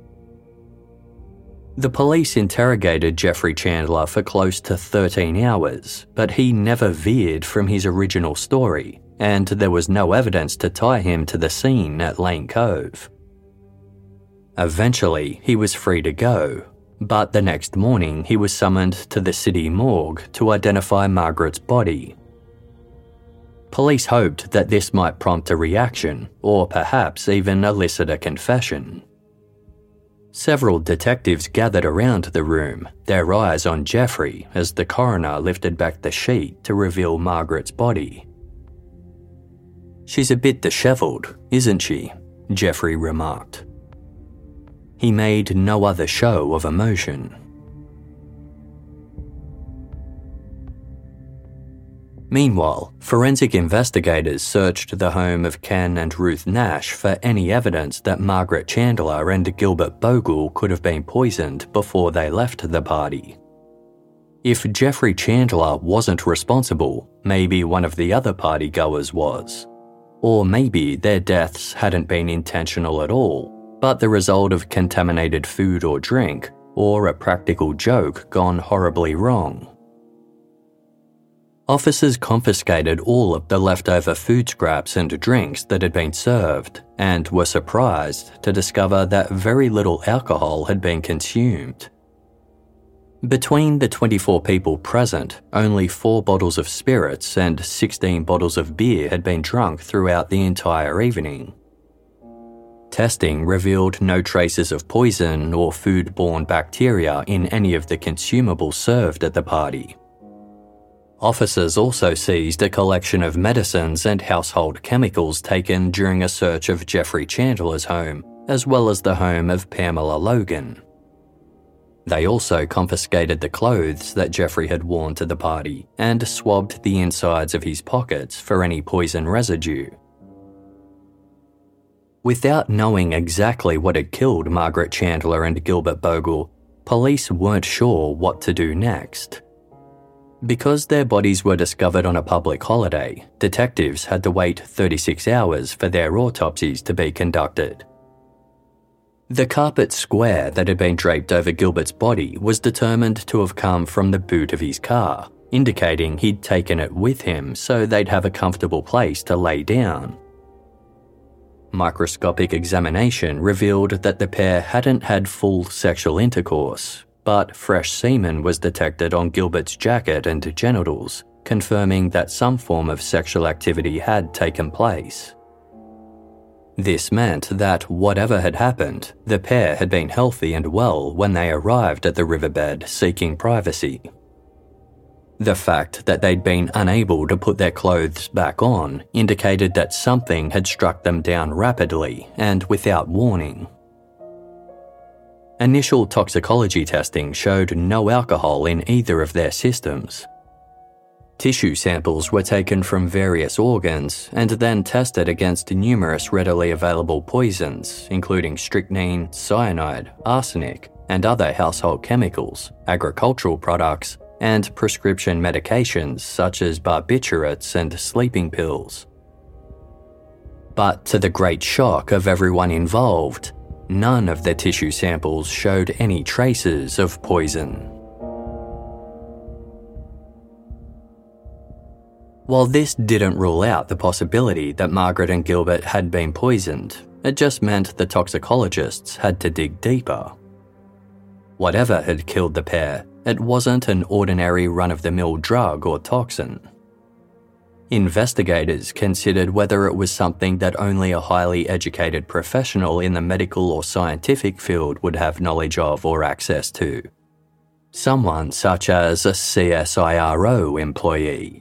The police interrogated Jeffrey Chandler for close to thirteen hours, but he never veered from his original story, and there was no evidence to tie him to the scene at Lane Cove. Eventually, he was free to go, but the next morning he was summoned to the city morgue to identify Margaret's body. Police hoped that this might prompt a reaction, or perhaps even elicit a confession. Several detectives gathered around the room, their eyes on Jeffrey as the coroner lifted back the sheet to reveal Margaret's body. "She's a bit dishevelled, isn't she?" Jeffrey remarked. He made no other show of emotion. Meanwhile, forensic investigators searched the home of Ken and Ruth Nash for any evidence that Margaret Chandler and Gilbert Bogle could have been poisoned before they left the party. If Jeffrey Chandler wasn't responsible, maybe one of the other partygoers was. Or maybe their deaths hadn't been intentional at all, but the result of contaminated food or drink, or a practical joke gone horribly wrong. Officers confiscated all of the leftover food scraps and drinks that had been served, and were surprised to discover that very little alcohol had been consumed. Between the twenty-four people present, only four bottles of spirits and sixteen bottles of beer had been drunk throughout the entire evening. Testing revealed no traces of poison or food-borne bacteria in any of the consumables served at the party. Officers also seized a collection of medicines and household chemicals taken during a search of Jeffrey Chandler's home, as well as the home of Pamela Logan. They also confiscated the clothes that Jeffrey had worn to the party and swabbed the insides of his pockets for any poison residue. Without knowing exactly what had killed Margaret Chandler and Gilbert Bogle, police weren't sure what to do next. Because their bodies were discovered on a public holiday, detectives had to wait thirty-six hours for their autopsies to be conducted. The carpet square that had been draped over Gilbert's body was determined to have come from the boot of his car, indicating he'd taken it with him so they'd have a comfortable place to lay down. Microscopic examination revealed that the pair hadn't had full sexual intercourse, but fresh semen was detected on Gilbert's jacket and genitals, confirming that some form of sexual activity had taken place. This meant that whatever had happened, the pair had been healthy and well when they arrived at the riverbed seeking privacy. The fact that they'd been unable to put their clothes back on indicated that something had struck them down rapidly and without warning. Initial toxicology testing showed no alcohol in either of their systems. Tissue samples were taken from various organs and then tested against numerous readily available poisons, including strychnine, cyanide, arsenic, and other household chemicals, agricultural products, and prescription medications such as barbiturates and sleeping pills. But to the great shock of everyone involved, none of the tissue samples showed any traces of poison. While this didn't rule out the possibility that Margaret and Gilbert had been poisoned, it just meant the toxicologists had to dig deeper. Whatever had killed the pair, it wasn't an ordinary run-of-the-mill drug or toxin. Investigators considered whether it was something that only a highly educated professional in the medical or scientific field would have knowledge of or access to. Someone such as a C S I R O employee.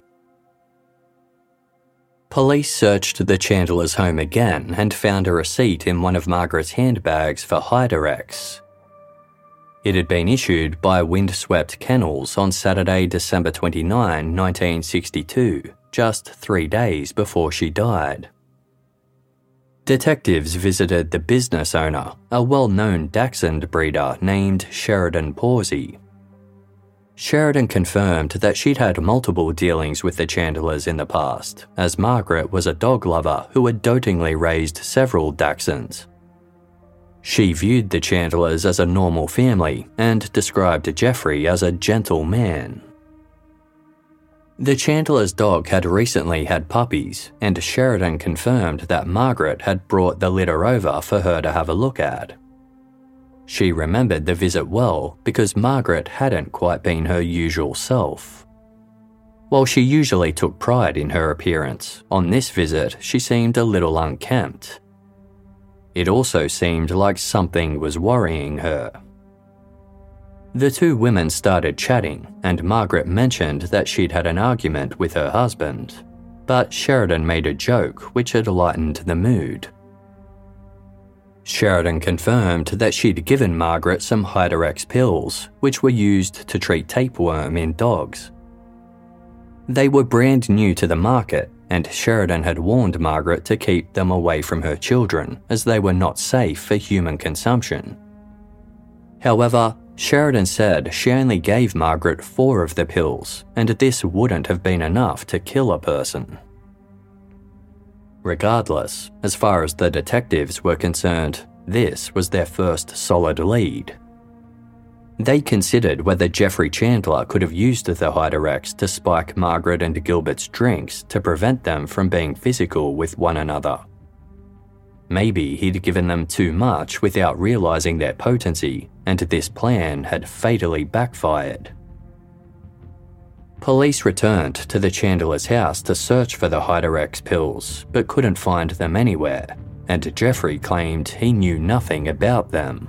Police searched the Chandlers' home again and found a receipt in one of Margaret's handbags for Hyderex. It had been issued by Windswept Kennels on Saturday, December twenty-ninth, nineteen sixty-two, just three days before she died. Detectives visited the business owner, a well-known Dachshund breeder named Sheridan Pawsey. Sheridan confirmed that she'd had multiple dealings with the Chandlers in the past, as Margaret was a dog lover who had dotingly raised several Dachshunds. She viewed the Chandlers as a normal family and described Jeffrey as a gentle man. The Chandlers' dog had recently had puppies, and Sheridan confirmed that Margaret had brought the litter over for her to have a look at. She remembered the visit well because Margaret hadn't quite been her usual self. While she usually took pride in her appearance, on this visit she seemed a little unkempt. It also seemed like something was worrying her. The two women started chatting, and Margaret mentioned that she'd had an argument with her husband, but Sheridan made a joke which had lightened the mood. Sheridan confirmed that she'd given Margaret some Hyderex pills, which were used to treat tapeworm in dogs. They were brand new to the market, and Sheridan had warned Margaret to keep them away from her children, as they were not safe for human consumption. However, Sheridan said she only gave Margaret four of the pills, and this wouldn't have been enough to kill a person. Regardless, as far as the detectives were concerned, this was their first solid lead. They considered whether Jeffrey Chandler could have used the Hyderex to spike Margaret and Gilbert's drinks to prevent them from being physical with one another. Maybe he'd given them too much without realizing their potency, and this plan had fatally backfired. Police returned to the Chandlers' house to search for the Hyderex pills, but couldn't find them anywhere, and Jeffrey claimed he knew nothing about them.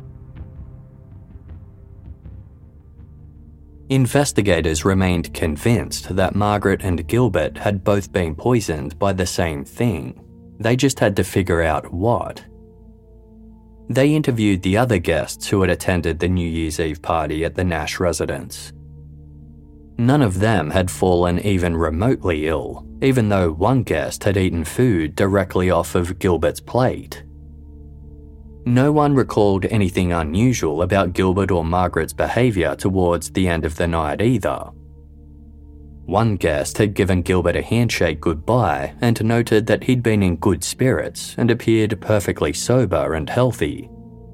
Investigators remained convinced that Margaret and Gilbert had both been poisoned by the same thing. They just had to figure out what. They interviewed the other guests who had attended the New Year's Eve party at the Nash residence. None of them had fallen even remotely ill, even though one guest had eaten food directly off of Gilbert's plate. No one recalled anything unusual about Gilbert or Margaret's behaviour towards the end of the night either. One guest had given Gilbert a handshake goodbye and noted that he'd been in good spirits and appeared perfectly sober and healthy.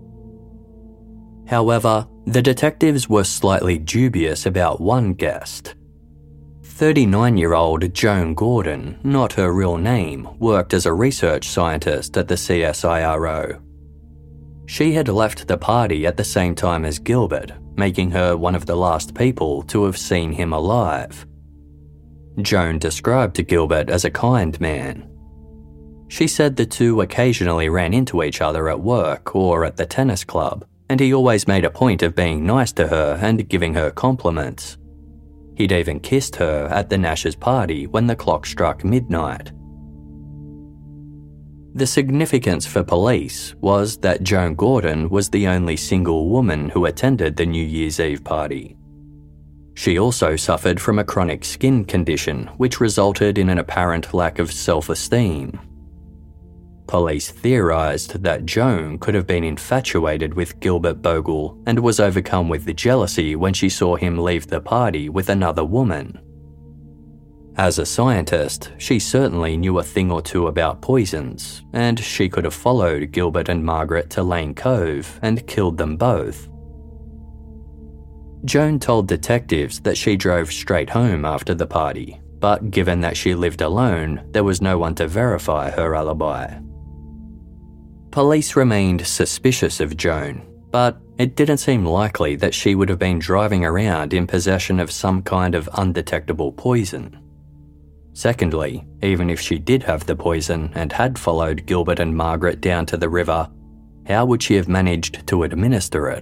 However, the detectives were slightly dubious about one guest. thirty-nine-year-old Joan Gordon, not her real name, worked as a research scientist at the C S I R O. She had left the party at the same time as Gilbert, making her one of the last people to have seen him alive. Joan described to Gilbert as a kind man. She said the two occasionally ran into each other at work or at the tennis club, and he always made a point of being nice to her and giving her compliments. He'd even kissed her at the Nash's party when the clock struck midnight. The significance for police was that Joan Gordon was the only single woman who attended the New Year's Eve party. She also suffered from a chronic skin condition which resulted in an apparent lack of self-esteem. Police theorised that Joan could have been infatuated with Gilbert Bogle and was overcome with jealousy when she saw him leave the party with another woman. As a scientist, she certainly knew a thing or two about poisons, and she could have followed Gilbert and Margaret to Lane Cove and killed them both. Joan told detectives that she drove straight home after the party, but given that she lived alone, there was no one to verify her alibi. Police remained suspicious of Joan, but it didn't seem likely that she would have been driving around in possession of some kind of undetectable poison. Secondly, even if she did have the poison and had followed Gilbert and Margaret down to the river, how would she have managed to administer it?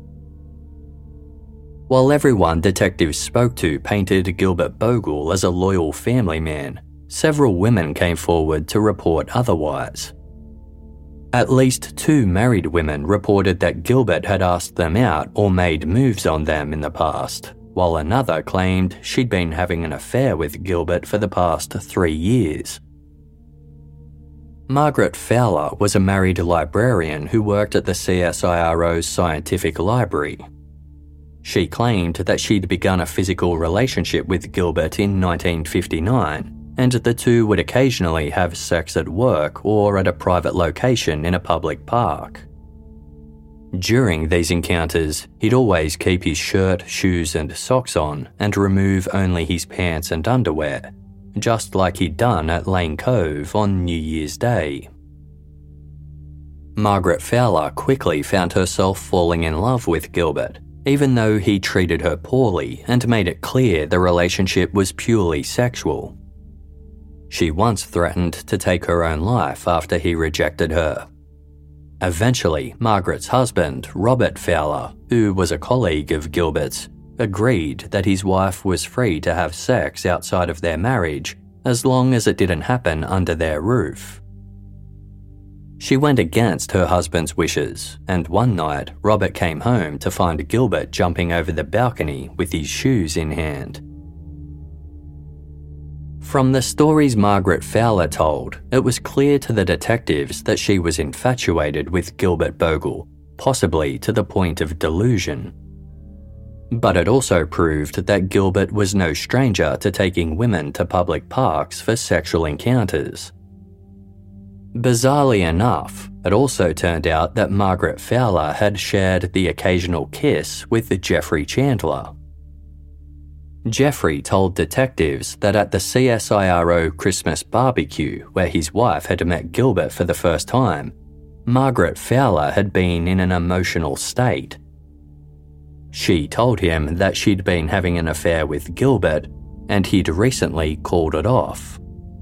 While everyone detectives spoke to painted Gilbert Bogle as a loyal family man, several women came forward to report otherwise. At least two married women reported that Gilbert had asked them out or made moves on them in the past, while another claimed she'd been having an affair with Gilbert for the past three years. Margaret Fowler was a married librarian who worked at the C S I R O's scientific library. She claimed that she'd begun a physical relationship with Gilbert in nineteen fifty-nine, and the two would occasionally have sex at work or at a private location in a public park. During these encounters, he'd always keep his shirt, shoes and socks on and remove only his pants and underwear, just like he'd done at Lane Cove on New Year's Day. Margaret Fowler quickly found herself falling in love with Gilbert, even though he treated her poorly and made it clear the relationship was purely sexual. She once threatened to take her own life after he rejected her. Eventually, Margaret's husband, Robert Fowler, who was a colleague of Gilbert's, agreed that his wife was free to have sex outside of their marriage as long as it didn't happen under their roof. She went against her husband's wishes, and one night Robert came home to find Gilbert jumping over the balcony with his shoes in hand. From the stories Margaret Fowler told, it was clear to the detectives that she was infatuated with Gilbert Bogle, possibly to the point of delusion. But it also proved that Gilbert was no stranger to taking women to public parks for sexual encounters. Bizarrely enough, it also turned out that Margaret Fowler had shared the occasional kiss with Jeffrey Chandler. Jeffrey told detectives that at the C S I R O Christmas barbecue, where his wife had met Gilbert for the first time, Margaret Fowler had been in an emotional state. She told him that she'd been having an affair with Gilbert, and he'd recently called it off.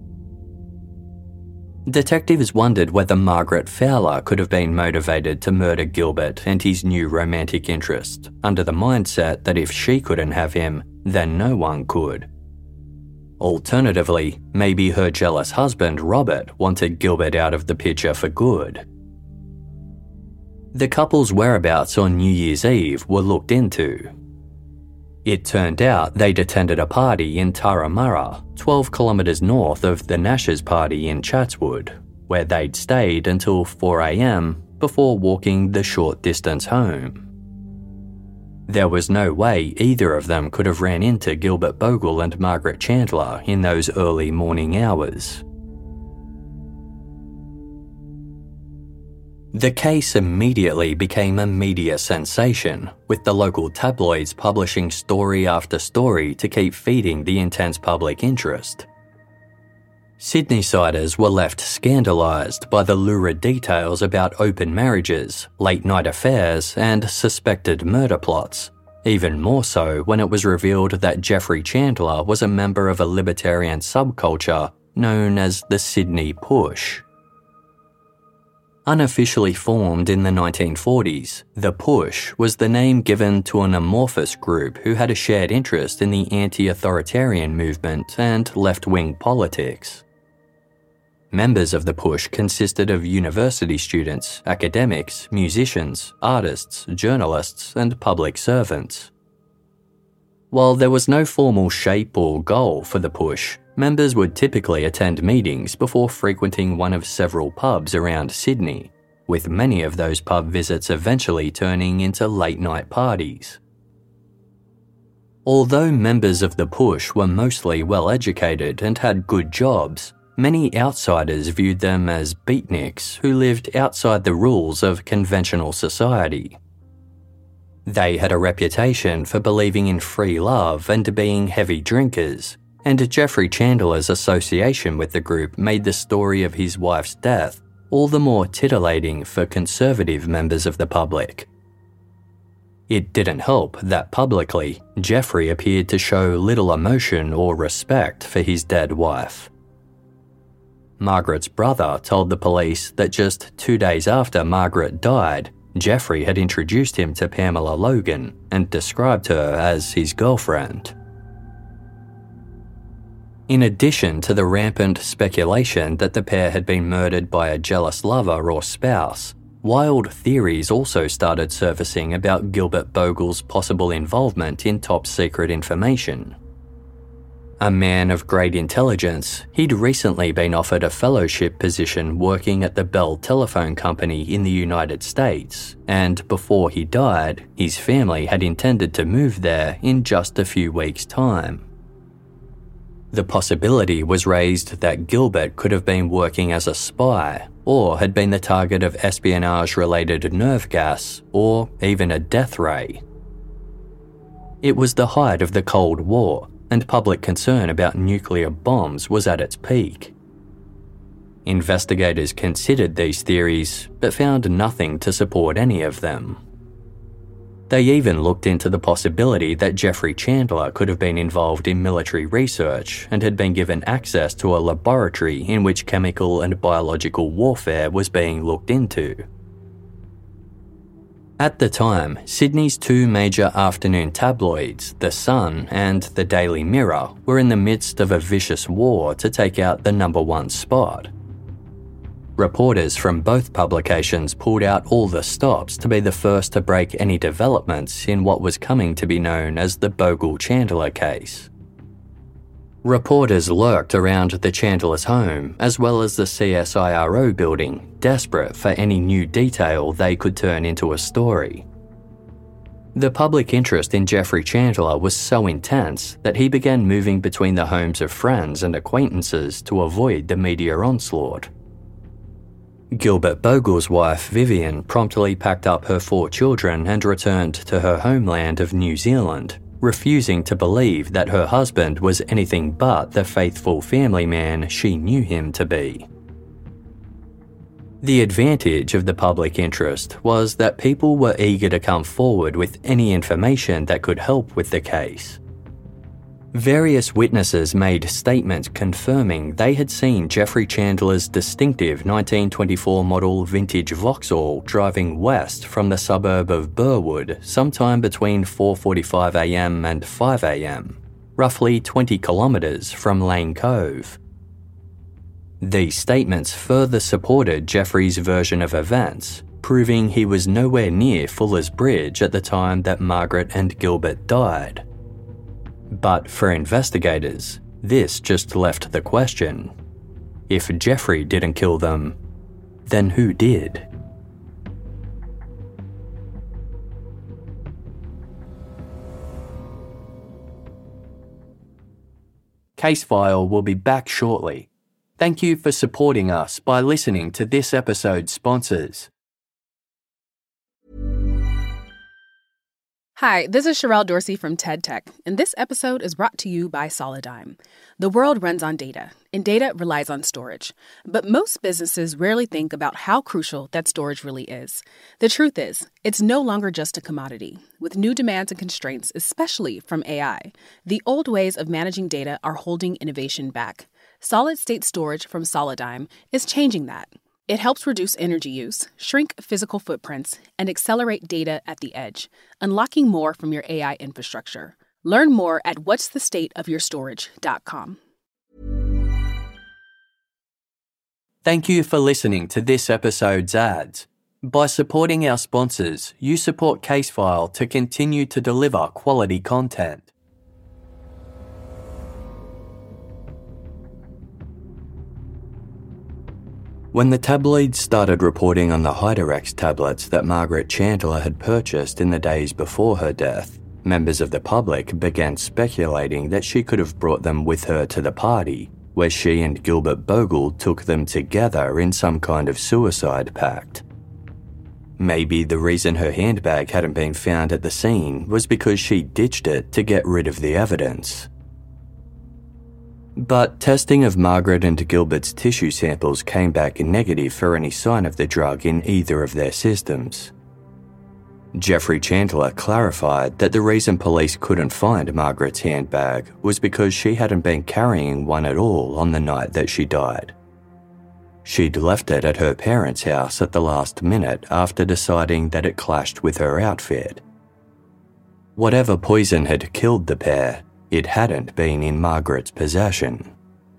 Detectives wondered whether Margaret Fowler could have been motivated to murder Gilbert and his new romantic interest, under the mindset that if she couldn't have him, then no one could. Alternatively, maybe her jealous husband Robert wanted Gilbert out of the picture for good. The couple's whereabouts on New Year's Eve were looked into. It turned out they'd attended a party in Turramurra, twelve kilometres north of the Nash's party in Chatswood, where they'd stayed until four a.m. before walking the short distance home. There was no way either of them could have ran into Gilbert Bogle and Margaret Chandler in those early morning hours. The case immediately became a media sensation, with the local tabloids publishing story after story to keep feeding the intense public interest. Sydneysiders were left scandalised by the lurid details about open marriages, late-night affairs and suspected murder plots, even more so when it was revealed that Jeffrey Chandler was a member of a libertarian subculture known as the Sydney Push. Unofficially formed in the nineteen forties, the Push was the name given to an amorphous group who had a shared interest in the anti-authoritarian movement and left-wing politics. Members of the Push consisted of university students, academics, musicians, artists, journalists, and public servants. While there was no formal shape or goal for the Push, members would typically attend meetings before frequenting one of several pubs around Sydney, with many of those pub visits eventually turning into late-night parties. Although members of the Push were mostly well-educated and had good jobs, many outsiders viewed them as beatniks who lived outside the rules of conventional society. They had a reputation for believing in free love and being heavy drinkers, and Jeffrey Chandler's association with the group made the story of his wife's death all the more titillating for conservative members of the public. It didn't help that publicly, Jeffrey appeared to show little emotion or respect for his dead wife. Margaret's brother told the police that just two days after Margaret died, Jeffrey had introduced him to Pamela Logan and described her as his girlfriend. In addition to the rampant speculation that the pair had been murdered by a jealous lover or spouse, wild theories also started surfacing about Gilbert Bogle's possible involvement in top-secret information. A man of great intelligence, he'd recently been offered a fellowship position working at the Bell Telephone Company in the United States, and before he died, his family had intended to move there in just a few weeks' time. The possibility was raised that Gilbert could have been working as a spy, or had been the target of espionage-related nerve gas, or even a death ray. It was the height of the Cold War, and public concern about nuclear bombs was at its peak. Investigators considered these theories, but found nothing to support any of them. They even looked into the possibility that Jeffrey Chandler could have been involved in military research and had been given access to a laboratory in which chemical and biological warfare was being looked into. At the time, Sydney's two major afternoon tabloids, The Sun and The Daily Mirror, were in the midst of a vicious war to take out the number one spot. Reporters from both publications pulled out all the stops to be the first to break any developments in what was coming to be known as the Bogle-Chandler case. Reporters lurked around the Chandler's home, as well as the C S I R O building, desperate for any new detail they could turn into a story. The public interest in Jeffrey Chandler was so intense that he began moving between the homes of friends and acquaintances to avoid the media onslaught. Gilbert Bogle's wife, Vivian, promptly packed up her four children and returned to her homeland of New Zealand, refusing to believe that her husband was anything but the faithful family man she knew him to be. The advantage of the public interest was that people were eager to come forward with any information that could help with the case. Various witnesses made statements confirming they had seen Jeffrey Chandler's distinctive nineteen twenty-four model vintage Vauxhall driving west from the suburb of Burwood sometime between four forty-five a m and five a m, roughly twenty kilometres from Lane Cove. These statements further supported Jeffrey's version of events, proving he was nowhere near Fuller's Bridge at the time that Margaret and Gilbert died. But for investigators, this just left the question: if Jeffrey didn't kill them, then who did? Casefile will be back shortly. Thank you for supporting us by listening to this episode's sponsors. Hi, this is Sherelle Dorsey from TED Tech, and this episode is brought to you by Solidigm. The world runs on data, and data relies on storage. But most businesses rarely think about how crucial that storage really is. The truth is, it's no longer just a commodity. With new demands and constraints, especially from A I, the old ways of managing data are holding innovation back. Solid-state storage from Solidigm is changing that. It helps reduce energy use, shrink physical footprints, and accelerate data at the edge, unlocking more from your A I infrastructure. Learn more at whats the state of your storage dot com. Thank you for listening to this episode's ads. By supporting our sponsors, you support Casefile to continue to deliver quality content. When the tabloids started reporting on the Hyderex tablets that Margaret Chandler had purchased in the days before her death, members of the public began speculating that she could have brought them with her to the party, where she and Gilbert Bogle took them together in some kind of suicide pact. Maybe the reason her handbag hadn't been found at the scene was because she ditched it to get rid of the evidence. But testing of Margaret and Gilbert's tissue samples came back negative for any sign of the drug in either of their systems. Jeffrey Chandler clarified that the reason police couldn't find Margaret's handbag was because she hadn't been carrying one at all on the night that she died. She'd left it at her parents' house at the last minute after deciding that it clashed with her outfit. Whatever poison had killed the pair, it hadn't been in Margaret's possession.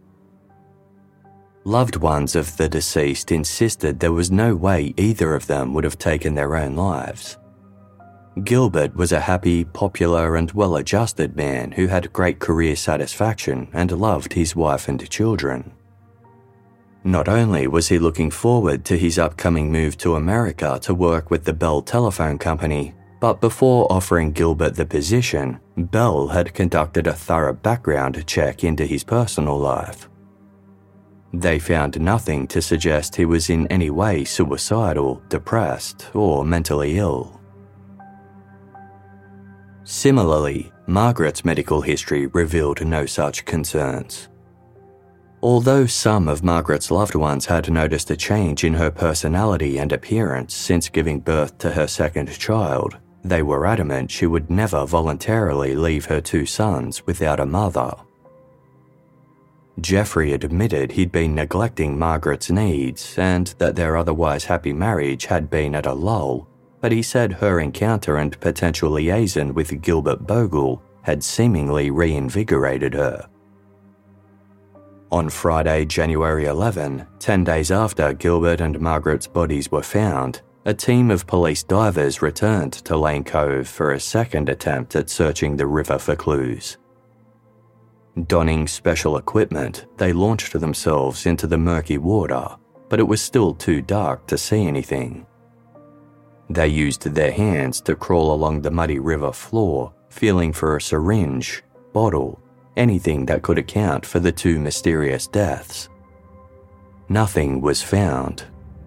Loved ones of the deceased insisted there was no way either of them would have taken their own lives. Gilbert was a happy, popular and well-adjusted man who had great career satisfaction and loved his wife and children. Not only was he looking forward to his upcoming move to America to work with the Bell Telephone Company, but before offering Gilbert the position, Bell had conducted a thorough background check into his personal life. They found nothing to suggest he was in any way suicidal, depressed, or mentally ill. Similarly, Margaret's medical history revealed no such concerns. Although some of Margaret's loved ones had noticed a change in her personality and appearance since giving birth to her second child, they were adamant she would never voluntarily leave her two sons without a mother. Jeffrey admitted he'd been neglecting Margaret's needs and that their otherwise happy marriage had been at a lull, but he said her encounter and potential liaison with Gilbert Bogle had seemingly reinvigorated her. On Friday, January eleventh, ten days after Gilbert and Margaret's bodies were found, a team of police divers returned to Lane Cove for a second attempt at searching the river for clues. Donning special equipment, they launched themselves into the murky water, but it was still too dark to see anything. They used their hands to crawl along the muddy river floor, feeling for a syringe, bottle, anything that could account for the two mysterious deaths. Nothing was found.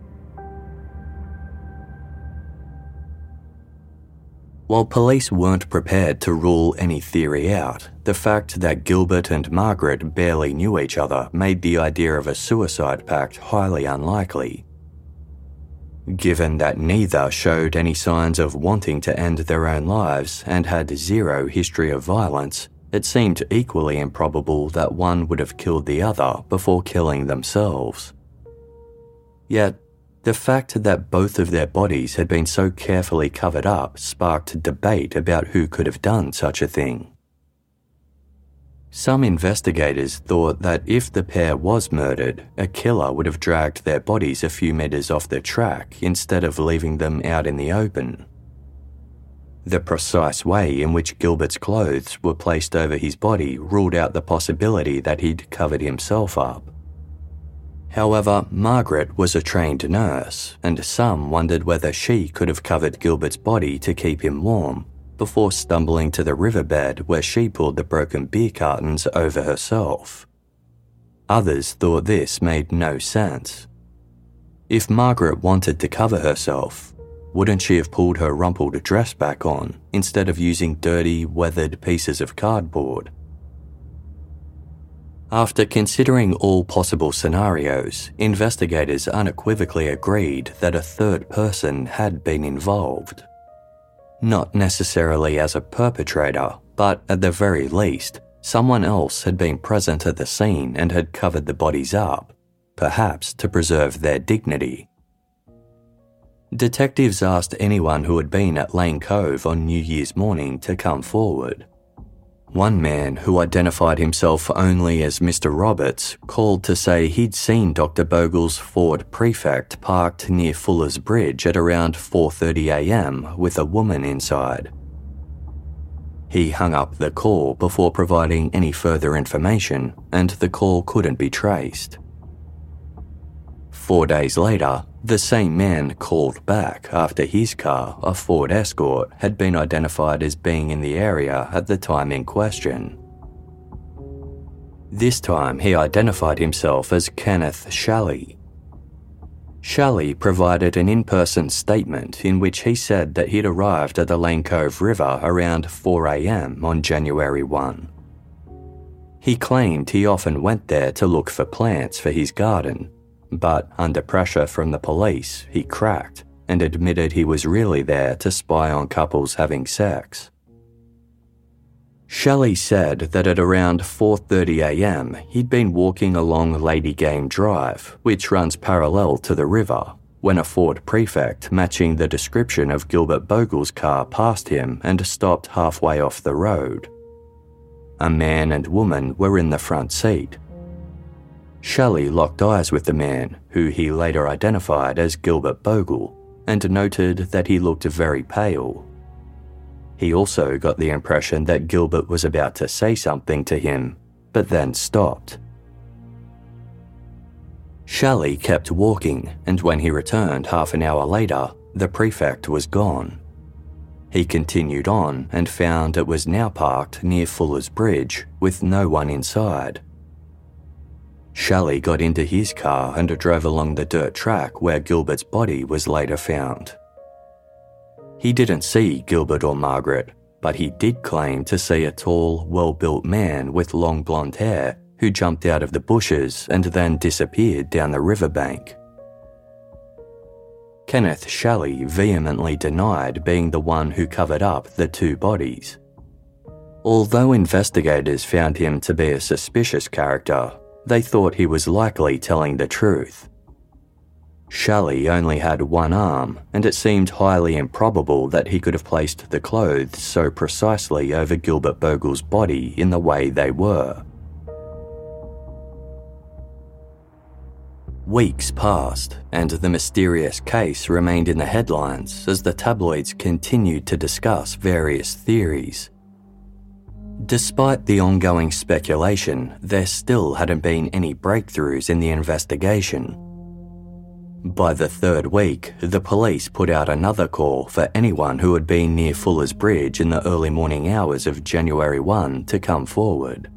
While police weren't prepared to rule any theory out, the fact that Gilbert and Margaret barely knew each other made the idea of a suicide pact highly unlikely. Given that neither showed any signs of wanting to end their own lives and had zero history of violence, it seemed equally improbable that one would have killed the other before killing themselves. Yet, the fact that both of their bodies had been so carefully covered up sparked debate about who could have done such a thing. Some investigators thought that if the pair was murdered, a killer would have dragged their bodies a few meters off the track instead of leaving them out in the open. The precise way in which Gilbert's clothes were placed over his body ruled out the possibility that he'd covered himself up. However, Margaret was a trained nurse, and some wondered whether she could have covered Gilbert's body to keep him warm, before stumbling to the riverbed where she pulled the broken beer cartons over herself. Others thought this made no sense. If Margaret wanted to cover herself, wouldn't she have pulled her rumpled dress back on instead of using dirty, weathered pieces of cardboard? After considering all possible scenarios, investigators unequivocally agreed that a third person had been involved. Not necessarily as a perpetrator, but at the very least, someone else had been present at the scene and had covered the bodies up, perhaps to preserve their dignity. Detectives asked anyone who had been at Lane Cove on New Year's morning to come forward. One man, who identified himself only as Mister Roberts, called to say he'd seen Doctor Bogle's Ford Prefect parked near Fuller's Bridge at around four thirty a m with a woman inside. He hung up the call before providing any further information, and the call couldn't be traced. Four days later, the same man called back after his car, a Ford Escort, had been identified as being in the area at the time in question. This time he identified himself as Kenneth Shalley. Shalley provided an in-person statement in which he said that he'd arrived at the Lane Cove River around four a m on January first. He claimed he often went there to look for plants for his garden, but under pressure from the police, he cracked and admitted he was really there to spy on couples having sex. Shelley said that at around four thirty a m he'd been walking along Lady Game Drive, which runs parallel to the river, when a Ford Prefect matching the description of Gilbert Bogle's car passed him and stopped halfway off the road. A man and woman were in the front seat. Shelley locked eyes with the man, who he later identified as Gilbert Bogle, and noted that he looked very pale. He also got the impression that Gilbert was about to say something to him, but then stopped. Shelley kept walking, and when he returned half an hour later, the prefect was gone. He continued on and found it was now parked near Fuller's Bridge with no one inside. Shelley got into his car and drove along the dirt track where Gilbert's body was later found. He didn't see Gilbert or Margaret, but he did claim to see a tall, well-built man with long blonde hair who jumped out of the bushes and then disappeared down the riverbank. Kenneth Shelley vehemently denied being the one who covered up the two bodies. Although investigators found him to be a suspicious character, they thought he was likely telling the truth. Shelley only had one arm, and it seemed highly improbable that he could have placed the clothes so precisely over Gilbert Bogle's body in the way they were. Weeks passed, and the mysterious case remained in the headlines as the tabloids continued to discuss various theories. Despite the ongoing speculation, there still hadn't been any breakthroughs in the investigation. By the third week, the police put out another call for anyone who had been near Fuller's Bridge in the early morning hours of January first to come forward.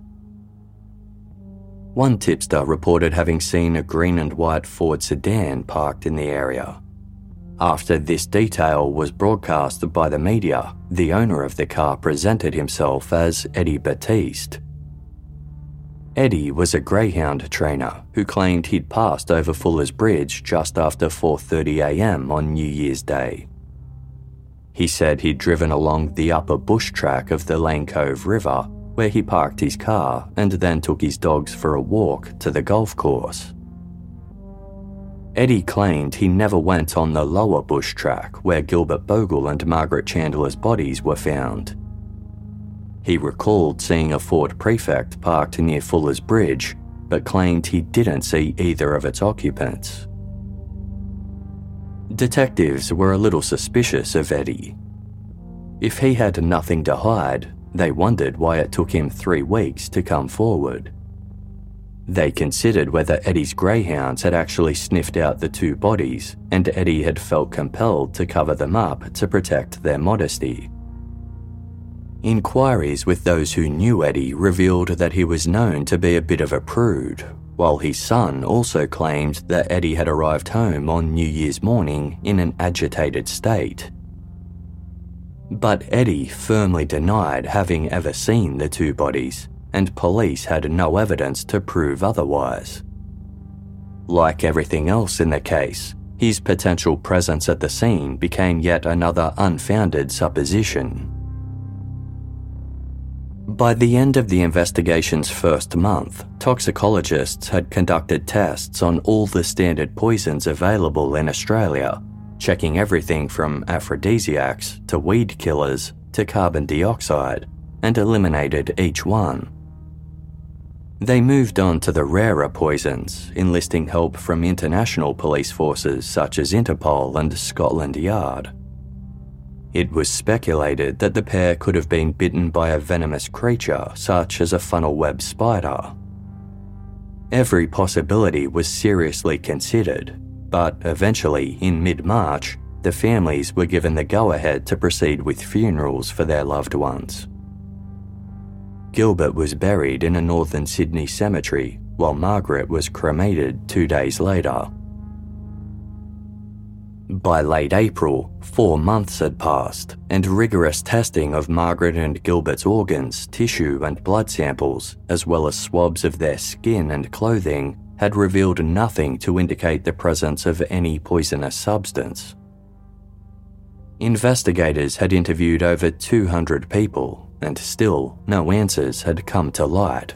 One tipster reported having seen a green and white Ford sedan parked in the area. After this detail was broadcast by the media, the owner of the car presented himself as Eddie Batiste. Eddie was a greyhound trainer who claimed he'd passed over Fuller's Bridge just after four thirty a m on New Year's Day. He said he'd driven along the upper bush track of the Lane Cove River, where he parked his car and then took his dogs for a walk to the golf course. Eddie claimed he never went on the lower bush track where Gilbert Bogle and Margaret Chandler's bodies were found. He recalled seeing a Ford Prefect parked near Fuller's Bridge, but claimed he didn't see either of its occupants. Detectives were a little suspicious of Eddie. If he had nothing to hide, they wondered why it took him three weeks to come forward. They considered whether Eddie's greyhounds had actually sniffed out the two bodies, and Eddie had felt compelled to cover them up to protect their modesty. Inquiries with those who knew Eddie revealed that he was known to be a bit of a prude, while his son also claimed that Eddie had arrived home on New Year's morning in an agitated state. But Eddie firmly denied having ever seen the two bodies, and police had no evidence to prove otherwise. Like everything else in the case, his potential presence at the scene became yet another unfounded supposition. By the end of the investigation's first month, toxicologists had conducted tests on all the standard poisons available in Australia, checking everything from aphrodisiacs to weed killers to carbon dioxide, and eliminated each one. They moved on to the rarer poisons, enlisting help from international police forces such as Interpol and Scotland Yard. It was speculated that the pair could have been bitten by a venomous creature such as a funnel-web spider. Every possibility was seriously considered, but eventually, in mid-March, the families were given the go-ahead to proceed with funerals for their loved ones. Gilbert was buried in a northern Sydney cemetery, while Margaret was cremated two days later. By late April, four months had passed, and rigorous testing of Margaret and Gilbert's organs, tissue and blood samples, as well as swabs of their skin and clothing, had revealed nothing to indicate the presence of any poisonous substance. Investigators had interviewed over two hundred people, and still no answers had come to light.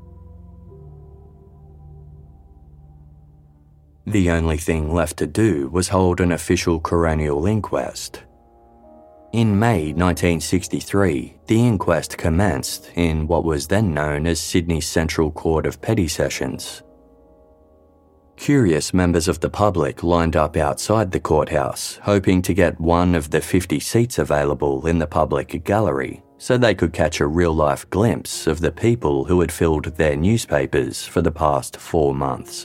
The only thing left to do was hold an official coronial inquest. In May nineteen sixty-three, the inquest commenced in what was then known as Sydney's Central Court of Petty Sessions. Curious members of the public lined up outside the courthouse, hoping to get one of the fifty seats available in the public gallery so they could catch a real-life glimpse of the people who had filled their newspapers for the past four months.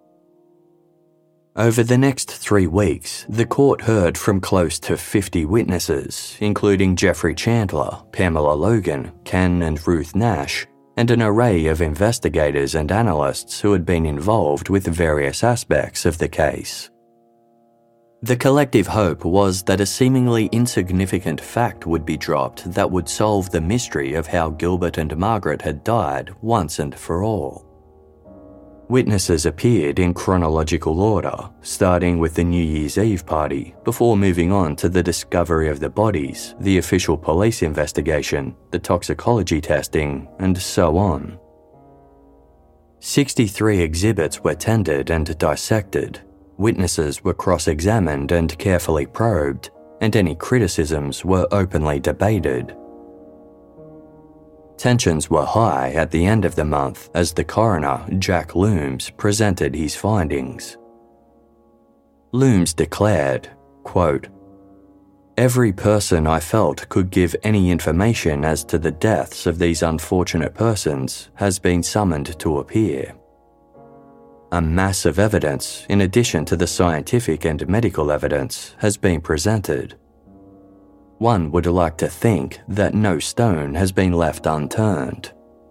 Over the next three weeks, the court heard from close to fifty witnesses, including Jeffrey Chandler, Pamela Logan, Ken and Ruth Nash, and an array of investigators and analysts who had been involved with various aspects of the case. The collective hope was that a seemingly insignificant fact would be dropped that would solve the mystery of how Gilbert and Margaret had died once and for all. Witnesses appeared in chronological order, starting with the New Year's Eve party, before moving on to the discovery of the bodies, the official police investigation, the toxicology testing, and so on. sixty-three exhibits were tendered and dissected, witnesses were cross-examined and carefully probed, and any criticisms were openly debated. Tensions were high at the end of the month as the coroner, Jack Looms, presented his findings. Looms declared, quote, "Every person I felt could give any information as to the deaths of these unfortunate persons has been summoned to appear. A mass of evidence, in addition to the scientific and medical evidence, has been presented. One would like to think that no stone has been left unturned."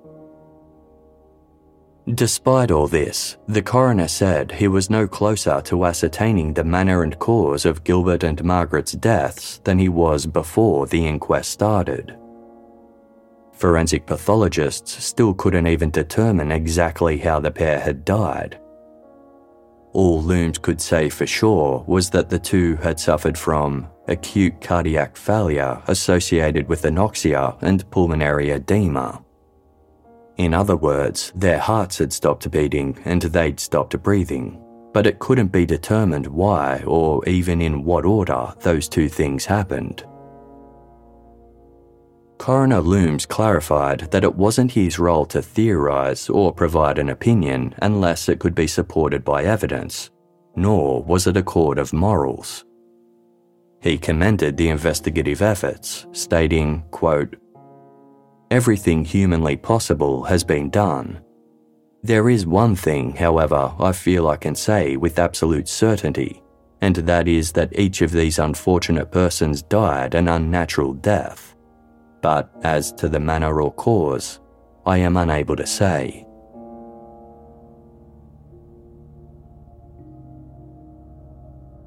Despite all this, the coroner said he was no closer to ascertaining the manner and cause of Gilbert and Margaret's deaths than he was before the inquest started. Forensic pathologists still couldn't even determine exactly how the pair had died. All Looms could say for sure was that the two had suffered from acute cardiac failure associated with anoxia and pulmonary edema. In other words, their hearts had stopped beating and they'd stopped breathing, but it couldn't be determined why or even in what order those two things happened. Coroner Looms clarified that it wasn't his role to theorise or provide an opinion unless it could be supported by evidence, nor was it a court of morals. He commended the investigative efforts, stating, quote, "Everything humanly possible has been done. There is one thing, however, I feel I can say with absolute certainty, and that is that each of these unfortunate persons died an unnatural death. But as to the manner or cause, I am unable to say."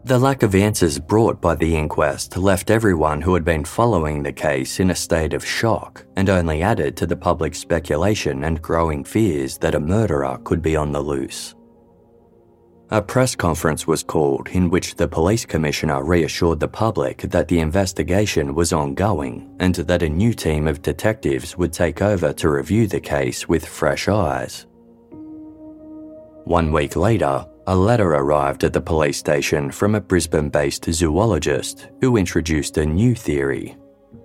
The lack of answers brought by the inquest left everyone who had been following the case in a state of shock and only added to the public speculation and growing fears that a murderer could be on the loose. A press conference was called in which the police commissioner reassured the public that the investigation was ongoing and that a new team of detectives would take over to review the case with fresh eyes. One week later, a letter arrived at the police station from a Brisbane-based zoologist who introduced a new theory.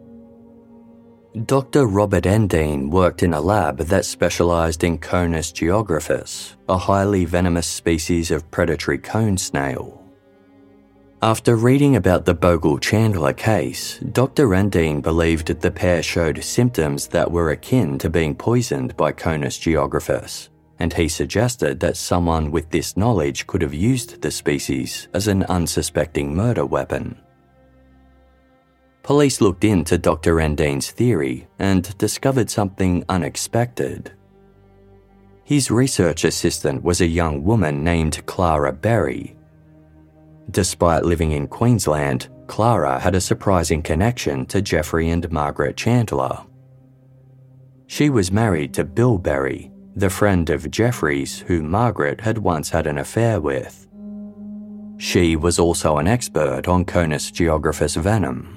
Doctor Robert Endine worked in a lab that specialised in Conus geographus, a highly venomous species of predatory cone snail. After reading about the Bogle-Chandler case, Doctor Endine believed the pair showed symptoms that were akin to being poisoned by Conus geographus, and he suggested that someone with this knowledge could have used the species as an unsuspecting murder weapon. Police looked into Doctor Endine's theory and discovered something unexpected. His research assistant was a young woman named Clara Berry. Despite living in Queensland, Clara had a surprising connection to Jeffrey and Margaret Chandler. She was married to Bill Berry, the friend of Jeffrey's who Margaret had once had an affair with. She was also an expert on Conus geographus venom.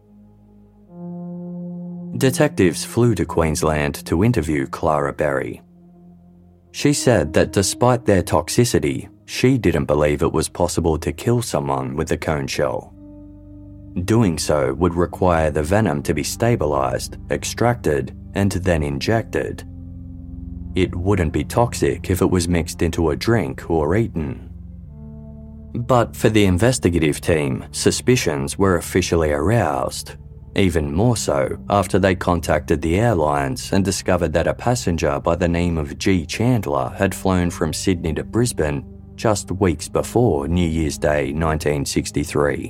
Detectives flew to Queensland to interview Clara Berry. She said that despite their toxicity, she didn't believe it was possible to kill someone with the cone shell. Doing so would require the venom to be stabilised, extracted, and then injected. It wouldn't be toxic if it was mixed into a drink or eaten. But for the investigative team, suspicions were officially aroused. Even more so after they contacted the airlines and discovered that a passenger by the name of G. Chandler had flown from Sydney to Brisbane just weeks before New Year's Day nineteen sixty-three.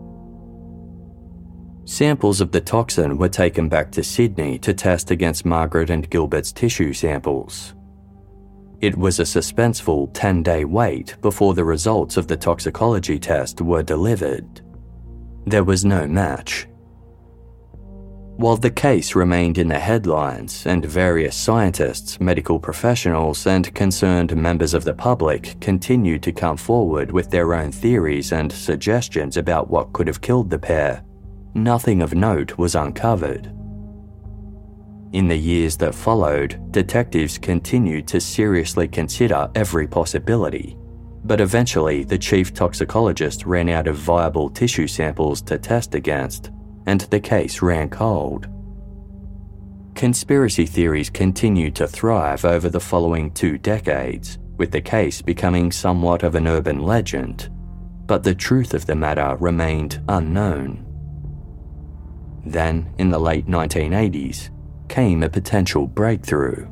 Samples of the toxin were taken back to Sydney to test against Margaret and Gilbert's tissue samples. It was a suspenseful ten-day wait before the results of the toxicology test were delivered. There was no match. While the case remained in the headlines and various scientists, medical professionals, and concerned members of the public continued to come forward with their own theories and suggestions about what could have killed the pair, nothing of note was uncovered. In the years that followed, detectives continued to seriously consider every possibility, but eventually the chief toxicologist ran out of viable tissue samples to test against, and the case ran cold. Conspiracy theories continued to thrive over the following two decades, with the case becoming somewhat of an urban legend, but the truth of the matter remained unknown. Then, in the late nineteen eighties, came a potential breakthrough.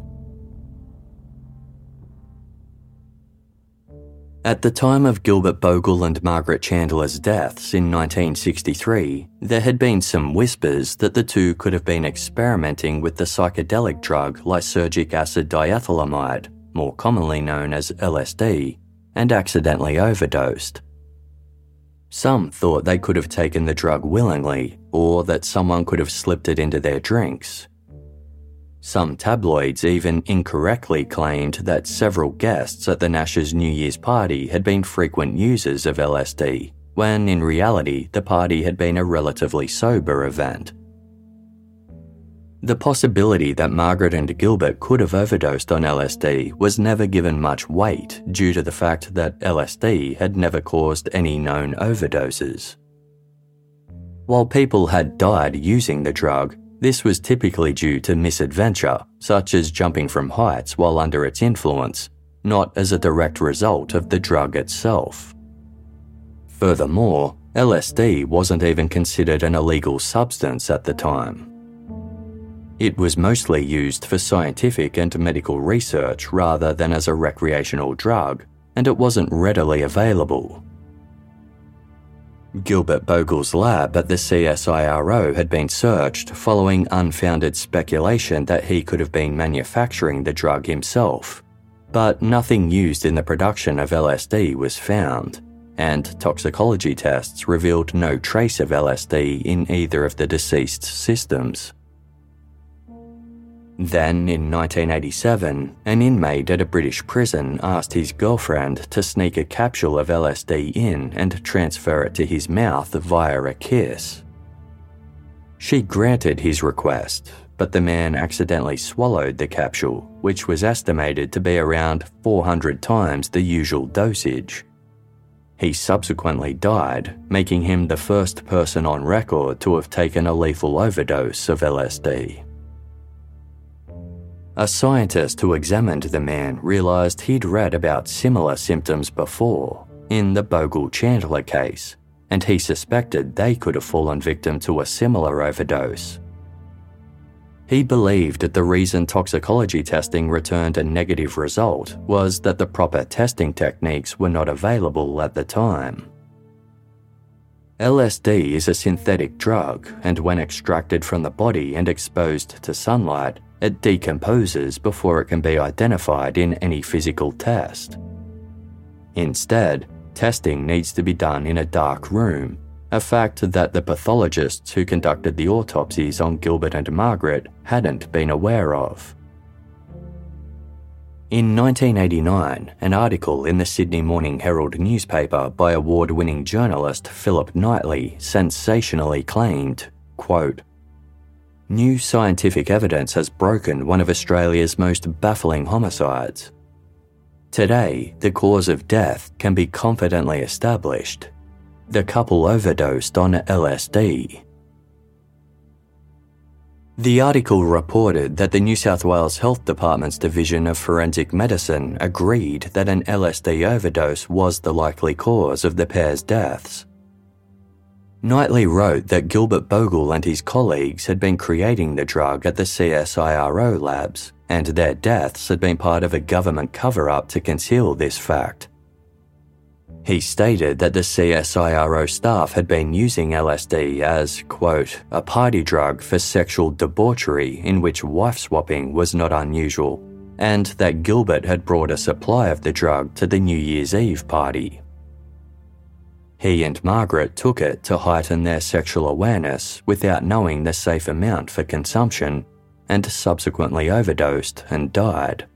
At the time of Gilbert Bogle and Margaret Chandler's deaths in nineteen sixty-three, there had been some whispers that the two could have been experimenting with the psychedelic drug lysergic acid diethylamide, more commonly known as L S D, and accidentally overdosed. Some thought they could have taken the drug willingly, or that someone could have slipped it into their drinks. Some tabloids even incorrectly claimed that several guests at the Nash's New Year's party had been frequent users of L S D, when in reality the party had been a relatively sober event. The possibility that Margaret and Gilbert could have overdosed on L S D was never given much weight due to the fact that L S D had never caused any known overdoses. While people had died using the drug, this was typically due to misadventure, such as jumping from heights while under its influence, not as a direct result of the drug itself. Furthermore, L S D wasn't even considered an illegal substance at the time. It was mostly used for scientific and medical research rather than as a recreational drug, and it wasn't readily available. Gilbert Bogle's lab at the C S I R O had been searched following unfounded speculation that he could have been manufacturing the drug himself, but nothing used in the production of L S D was found, and toxicology tests revealed no trace of L S D in either of the deceased's systems. Then, in nineteen eighty-seven, an inmate at a British prison asked his girlfriend to sneak a capsule of L S D in and transfer it to his mouth via a kiss. She granted his request, but the man accidentally swallowed the capsule, which was estimated to be around four hundred times the usual dosage. He subsequently died, making him the first person on record to have taken a lethal overdose of L S D. A scientist who examined the man realised he'd read about similar symptoms before, in the Bogle-Chandler case, and he suspected they could have fallen victim to a similar overdose. He believed that the reason toxicology testing returned a negative result was that the proper testing techniques were not available at the time. L S D is a synthetic drug, and when extracted from the body and exposed to sunlight, it decomposes before it can be identified in any physical test. Instead, testing needs to be done in a dark room, a fact that the pathologists who conducted the autopsies on Gilbert and Margaret hadn't been aware of. In nineteen eighty-nine, an article in the Sydney Morning Herald newspaper by award-winning journalist Philip Knightley sensationally claimed, quote, "New scientific evidence has broken one of Australia's most baffling homicides. Today, the cause of death can be confidently established. The couple overdosed on L S D." The article reported that the New South Wales Health Department's Division of Forensic Medicine agreed that an L S D overdose was the likely cause of the pair's deaths. Knightley wrote that Gilbert Bogle and his colleagues had been creating the drug at the C S I R O labs, and their deaths had been part of a government cover-up to conceal this fact. He stated that the C S I R O staff had been using L S D as, quote, "a party drug for sexual debauchery in which wife-swapping was not unusual, and that Gilbert had brought a supply of the drug to the New Year's Eve party." He and Margaret took it to heighten their sexual awareness without knowing the safe amount for consumption, and subsequently overdosed and died.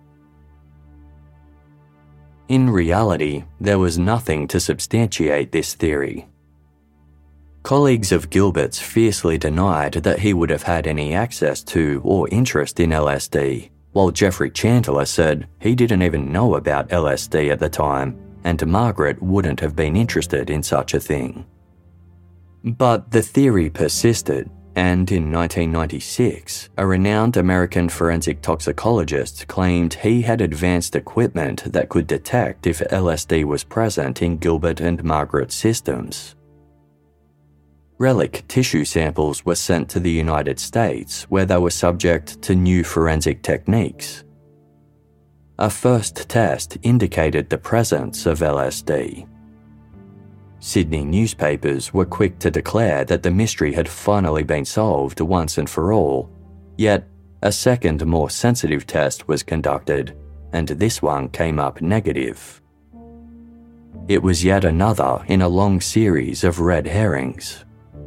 In reality, there was nothing to substantiate this theory. Colleagues of Gilbert's fiercely denied that he would have had any access to or interest in L S D, while Jeffrey Chandler said he didn't even know about L S D at the time, and Margaret wouldn't have been interested in such a thing. But the theory persisted, and in nineteen ninety-six, a renowned American forensic toxicologist claimed he had advanced equipment that could detect if L S D was present in Gilbert and Margaret's systems. Relic tissue samples were sent to the United States, where they were subject to new forensic techniques. A first test indicated the presence of L S D. Sydney newspapers were quick to declare that the mystery had finally been solved once and for all, yet a second, more sensitive test was conducted, and this one came up negative. It was yet another in a long series of red herrings.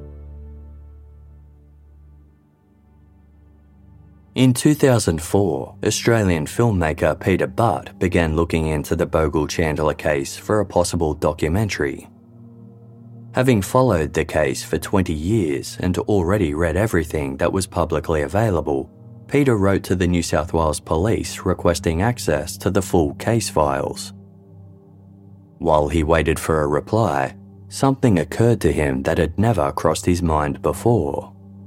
In two thousand four, Australian filmmaker Peter Butt began looking into the Bogle-Chandler case for a possible documentary. Having followed the case for twenty years and already read everything that was publicly available, Peter wrote to the New South Wales Police requesting access to the full case files. While he waited for a reply, something occurred to him that had never crossed his mind before.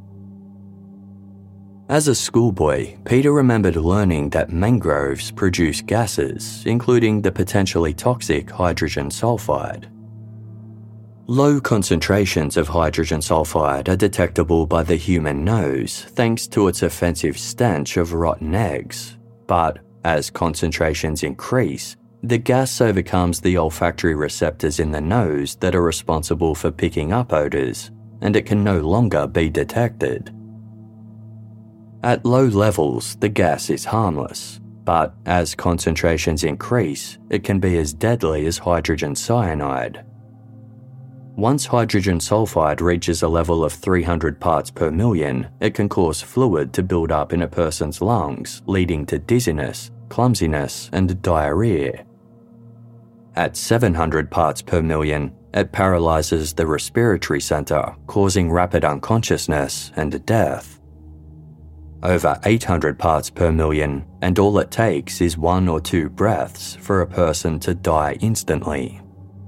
As a schoolboy, Peter remembered learning that mangroves produce gases, including the potentially toxic hydrogen sulfide. Low concentrations of hydrogen sulfide are detectable by the human nose thanks to its offensive stench of rotten eggs, but as concentrations increase, the gas overcomes the olfactory receptors in the nose that are responsible for picking up odours, and it can no longer be detected. At low levels, the gas is harmless, But as concentrations increase, it can be as deadly as hydrogen cyanide. Once hydrogen sulfide reaches a level of three hundred parts per million, it can cause fluid to build up in a person's lungs, leading to dizziness, clumsiness, and diarrhea. At seven hundred parts per million, it paralyzes the respiratory center, causing rapid unconsciousness and death. Over eight hundred parts per million, and all it takes is one or two breaths for a person to die instantly.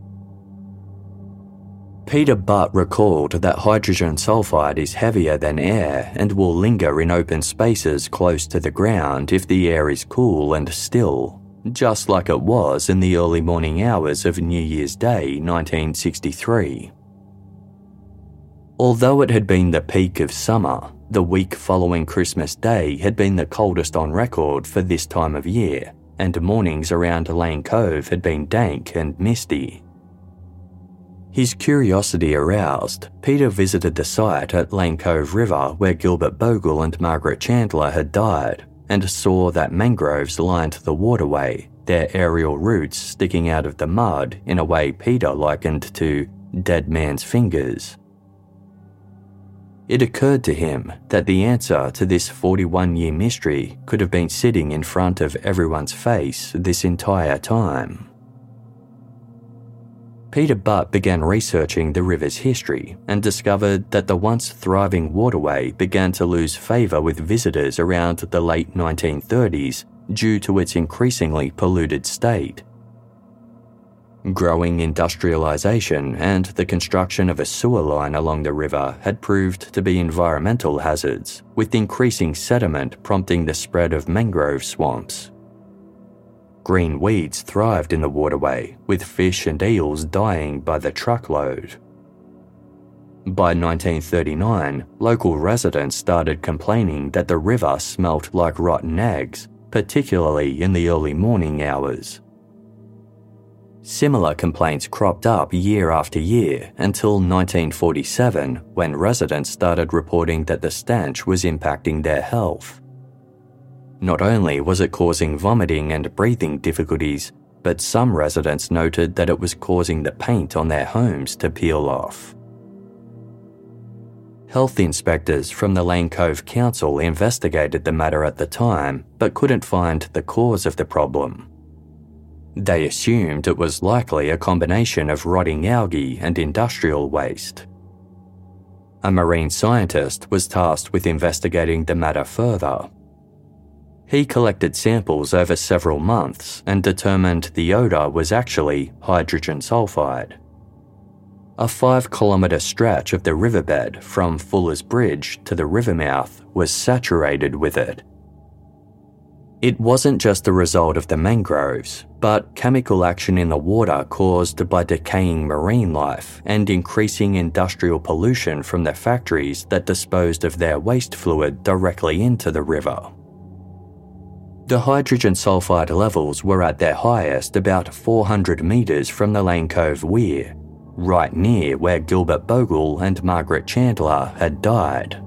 Peter Butt recalled that hydrogen sulfide is heavier than air and will linger in open spaces close to the ground if the air is cool and still, just like it was in the early morning hours of New Year's Day nineteen sixty-three. Although it had been the peak of summer, the week following Christmas Day had been the coldest on record for this time of year, and mornings around Lane Cove had been dank and misty. His curiosity aroused, Peter visited the site at Lane Cove River where Gilbert Bogle and Margaret Chandler had died, and saw that mangroves lined the waterway, their aerial roots sticking out of the mud in a way Peter likened to dead man's fingers. It occurred to him that the answer to this forty-one-year mystery could have been sitting in front of everyone's face this entire time. Peter Butt began researching the river's history and discovered that the once thriving waterway began to lose favour with visitors around the late nineteen thirties due to its increasingly polluted state. Growing industrialisation and the construction of a sewer line along the river had proved to be environmental hazards, with increasing sediment prompting the spread of mangrove swamps. Green weeds thrived in the waterway, with fish and eels dying by the truckload. By nineteen thirty-nine, local residents started complaining that the river smelt like rotten eggs, particularly in the early morning hours. Similar complaints cropped up year after year until nineteen forty-seven, when residents started reporting that the stench was impacting their health. Not only was it causing vomiting and breathing difficulties, but some residents noted that it was causing the paint on their homes to peel off. Health inspectors from the Lane Cove Council investigated the matter at the time, but couldn't find the cause of the problem. They assumed it was likely a combination of rotting algae and industrial waste. A marine scientist was tasked with investigating the matter further. He collected samples over several months and determined the odour was actually hydrogen sulfide. A five-kilometre stretch of the riverbed from Fuller's Bridge to the river mouth was saturated with it. It wasn't just the result of the mangroves, but chemical action in the water caused by decaying marine life and increasing industrial pollution from the factories that disposed of their waste fluid directly into the river. The hydrogen sulfide levels were at their highest about four hundred metres from the Lane Cove Weir, right near where Gilbert Bogle and Margaret Chandler had died.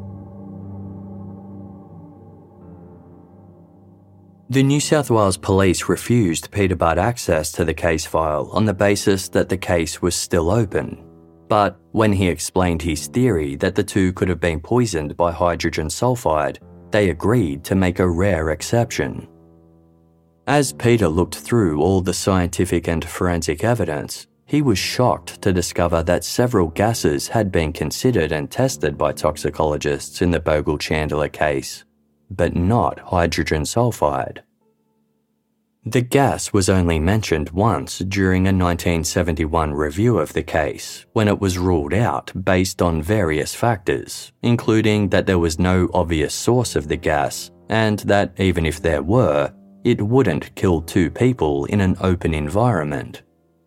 The New South Wales Police refused Peter Butt access to the case file on the basis that the case was still open. But when he explained his theory that the two could have been poisoned by hydrogen sulfide, they agreed to make a rare exception. As Peter looked through all the scientific and forensic evidence, he was shocked to discover that several gases had been considered and tested by toxicologists in the Bogle-Chandler case, but not hydrogen sulfide. The gas was only mentioned once during a nineteen seventy-one review of the case, when it was ruled out based on various factors, including that there was no obvious source of the gas, and that even if there were, it wouldn't kill two people in an open environment.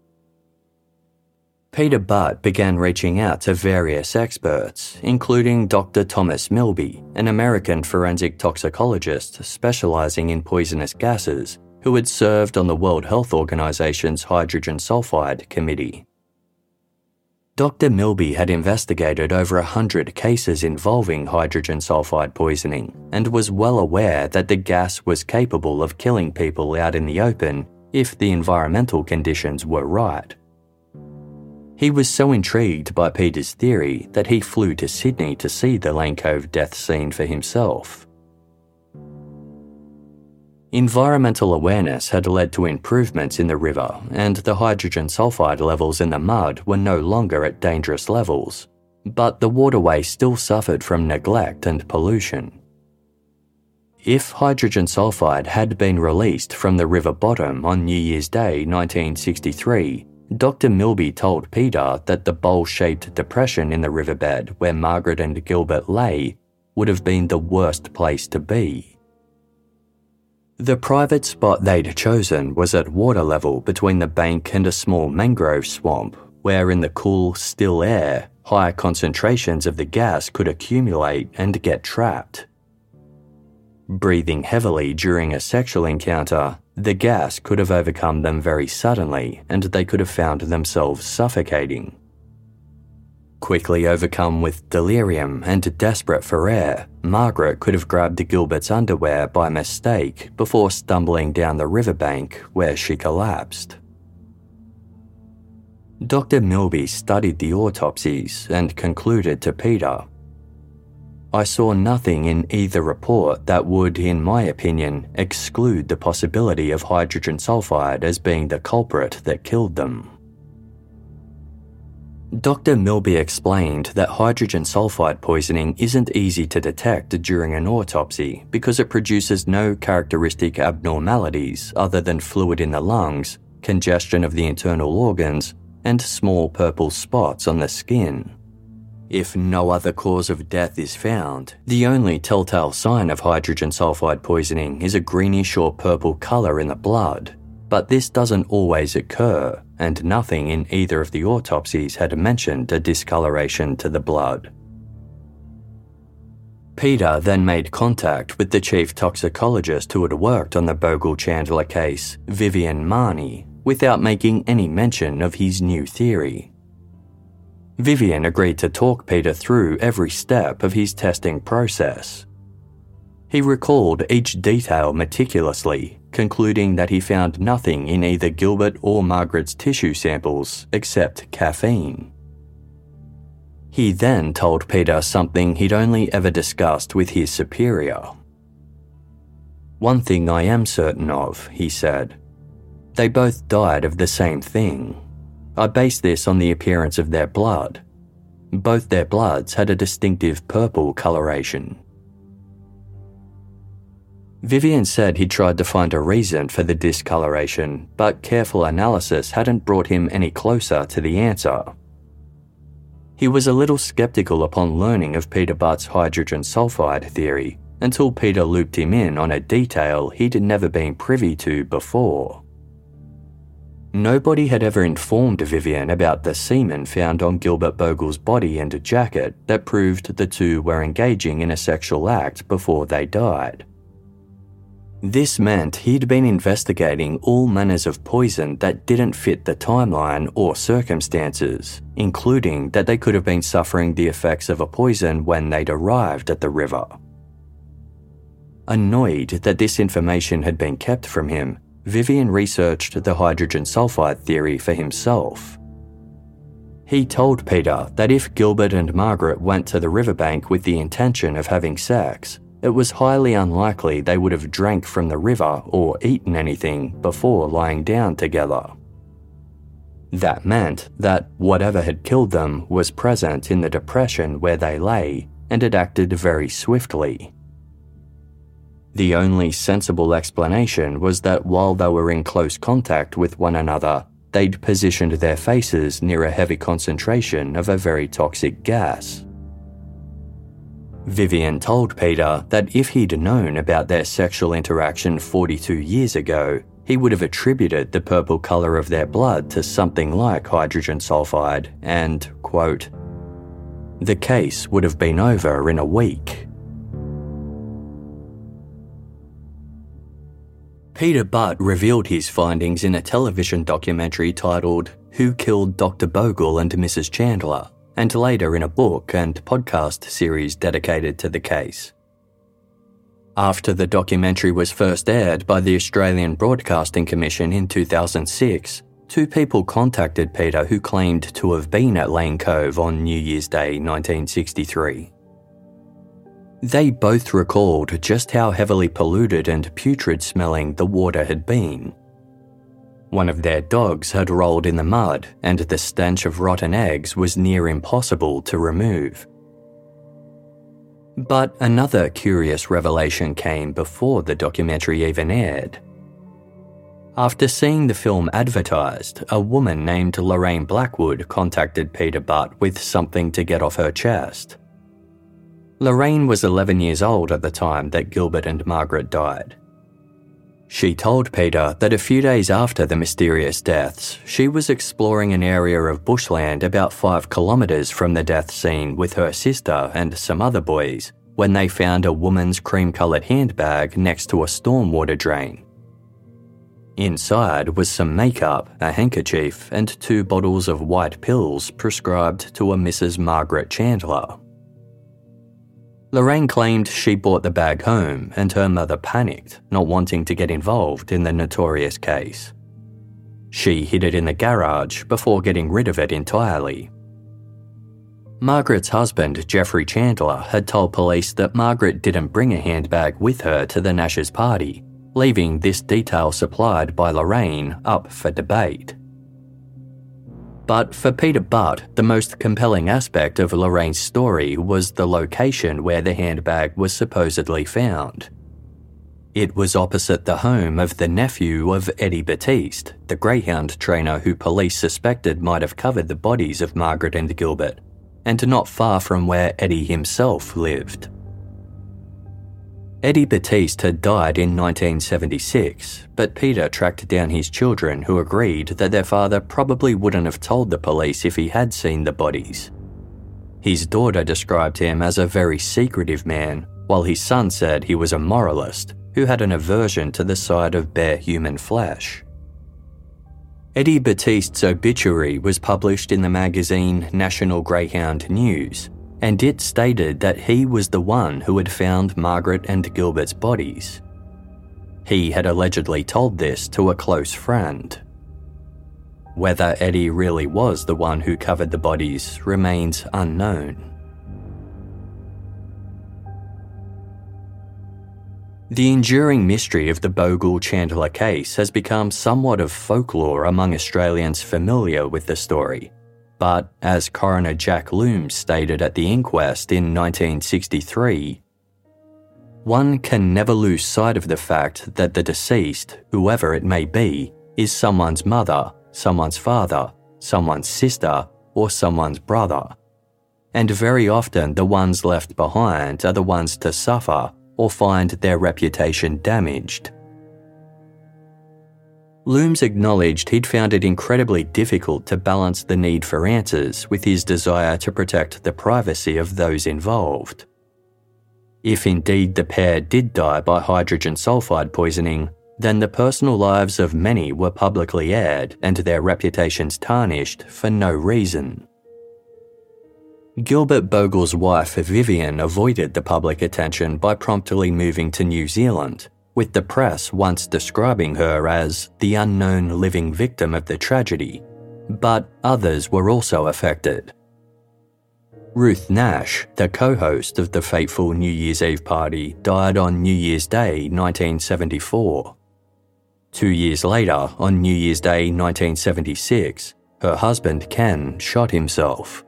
Peter Butt began reaching out to various experts, including Doctor Thomas Milby, an American forensic toxicologist specializing in poisonous gases, who had served on the World Health Organization's Hydrogen Sulfide Committee. Doctor Milby had investigated over a hundred cases involving hydrogen sulfide poisoning and was well aware that the gas was capable of killing people out in the open if the environmental conditions were right. He was so intrigued by Peter's theory that he flew to Sydney to see the Lane Cove death scene for himself. Environmental awareness had led to improvements in the river, and the hydrogen sulfide levels in the mud were no longer at dangerous levels, but the waterway still suffered from neglect and pollution. If hydrogen sulfide had been released from the river bottom on New Year's Day nineteen sixty-three, Doctor Milby told Peter that the bowl-shaped depression in the riverbed where Margaret and Gilbert lay would have been the worst place to be. The private spot they'd chosen was at water level between the bank and a small mangrove swamp, where in the cool, still air, higher concentrations of the gas could accumulate and get trapped. Breathing heavily during a sexual encounter, the gas could have overcome them very suddenly and they could have found themselves suffocating. Quickly overcome with delirium and desperate for air, Margaret could have grabbed Gilbert's underwear by mistake before stumbling down the riverbank where she collapsed. Doctor Milby studied the autopsies and concluded to Peter, "I saw nothing in either report that would, in my opinion, exclude the possibility of hydrogen sulfide as being the culprit that killed them." Doctor Milby explained that hydrogen sulfide poisoning isn't easy to detect during an autopsy because it produces no characteristic abnormalities other than fluid in the lungs, congestion of the internal organs, and small purple spots on the skin. If no other cause of death is found, the only telltale sign of hydrogen sulfide poisoning is a greenish or purple colour in the blood, but this doesn't always occur, and nothing in either of the autopsies had mentioned a discoloration to the blood. Peter then made contact with the chief toxicologist who had worked on the Bogle-Chandler case, Vivian Marnie, without making any mention of his new theory. Vivian agreed to talk Peter through every step of his testing process. He recalled each detail meticulously, concluding that he found nothing in either Gilbert or Margaret's tissue samples except caffeine. He then told Peter something he'd only ever discussed with his superior. "One thing I am certain of," he said. "They both died of the same thing. I base this on the appearance of their blood. Both their bloods had a distinctive purple coloration." Vivian said he tried to find a reason for the discoloration, but careful analysis hadn't brought him any closer to the answer. He was a little skeptical upon learning of Peter Butt's hydrogen sulfide theory, until Peter looped him in on a detail he'd never been privy to before. Nobody had ever informed Vivian about the semen found on Gilbert Bogle's body and jacket that proved the two were engaging in a sexual act before they died. This meant he'd been investigating all manners of poison that didn't fit the timeline or circumstances, including that they could have been suffering the effects of a poison when they'd arrived at the river. Annoyed that this information had been kept from him, Vivian researched the hydrogen sulfide theory for himself. He told Peter that if Gilbert and Margaret went to the riverbank with the intention of having sex, it was highly unlikely they would have drank from the river or eaten anything before lying down together. That meant that whatever had killed them was present in the depression where they lay and had acted very swiftly. The only sensible explanation was that while they were in close contact with one another, they'd positioned their faces near a heavy concentration of a very toxic gas. Vivian told Peter that if he'd known about their sexual interaction forty-two years ago, he would have attributed the purple colour of their blood to something like hydrogen sulfide and, quote, "the case would have been over in a week." Peter Butt revealed his findings in a television documentary titled Who Killed Doctor Bogle and Missus Chandler, and later in a book and podcast series dedicated to the case. After the documentary was first aired by the Australian Broadcasting Commission in two thousand six, two people contacted Peter who claimed to have been at Lane Cove on New Year's Day nineteen sixty-three. They both recalled just how heavily polluted and putrid-smelling the water had been. One of their dogs had rolled in the mud, and the stench of rotten eggs was near impossible to remove. But another curious revelation came before the documentary even aired. After seeing the film advertised, a woman named Lorraine Blackwood contacted Peter Butt with something to get off her chest. Lorraine was eleven years old at the time that Gilbert and Margaret died. She told Peter that a few days after the mysterious deaths, she was exploring an area of bushland about five kilometres from the death scene with her sister and some other boys when they found a woman's cream-coloured handbag next to a stormwater drain. Inside was some makeup, a handkerchief, and two bottles of white pills prescribed to a Missus Margaret Chandler. Lorraine claimed she brought the bag home and her mother panicked, not wanting to get involved in the notorious case. She hid it in the garage before getting rid of it entirely. Margaret's husband, Jeffrey Chandler, had told police that Margaret didn't bring a handbag with her to the Nash's party, leaving this detail supplied by Lorraine up for debate. But for Peter Butt, the most compelling aspect of Lorraine's story was the location where the handbag was supposedly found. It was opposite the home of the nephew of Eddie Batiste, the greyhound trainer who police suspected might have covered the bodies of Margaret and Gilbert, and not far from where Eddie himself lived. Eddie Batiste had died in nineteen seventy-six, but Peter tracked down his children who agreed that their father probably wouldn't have told the police if he had seen the bodies. His daughter described him as a very secretive man, while his son said he was a moralist who had an aversion to the sight of bare human flesh. Eddie Batiste's obituary was published in the magazine National Greyhound News, and it stated that he was the one who had found Margaret and Gilbert's bodies. He had allegedly told this to a close friend. Whether Eddie really was the one who covered the bodies remains unknown. The enduring mystery of the Bogle-Chandler case has become somewhat of folklore among Australians familiar with the story. But, as Coroner Jack Looms stated at the inquest in nineteen sixty-three, one can never lose sight of the fact that the deceased, whoever it may be, is someone's mother, someone's father, someone's sister, or someone's brother. And very often the ones left behind are the ones to suffer or find their reputation damaged. Looms acknowledged he'd found it incredibly difficult to balance the need for answers with his desire to protect the privacy of those involved. If indeed the pair did die by hydrogen sulfide poisoning, then the personal lives of many were publicly aired and their reputations tarnished for no reason. Gilbert Bogle's wife Vivian avoided the public attention by promptly moving to New Zealand, with the press once describing her as the unknown living victim of the tragedy, but others were also affected. Ruth Nash, the co-host of the fateful New Year's Eve party, died on New Year's Day nineteen seventy-four. Two years later, on New Year's Day nineteen seventy-six, her husband Ken shot himself.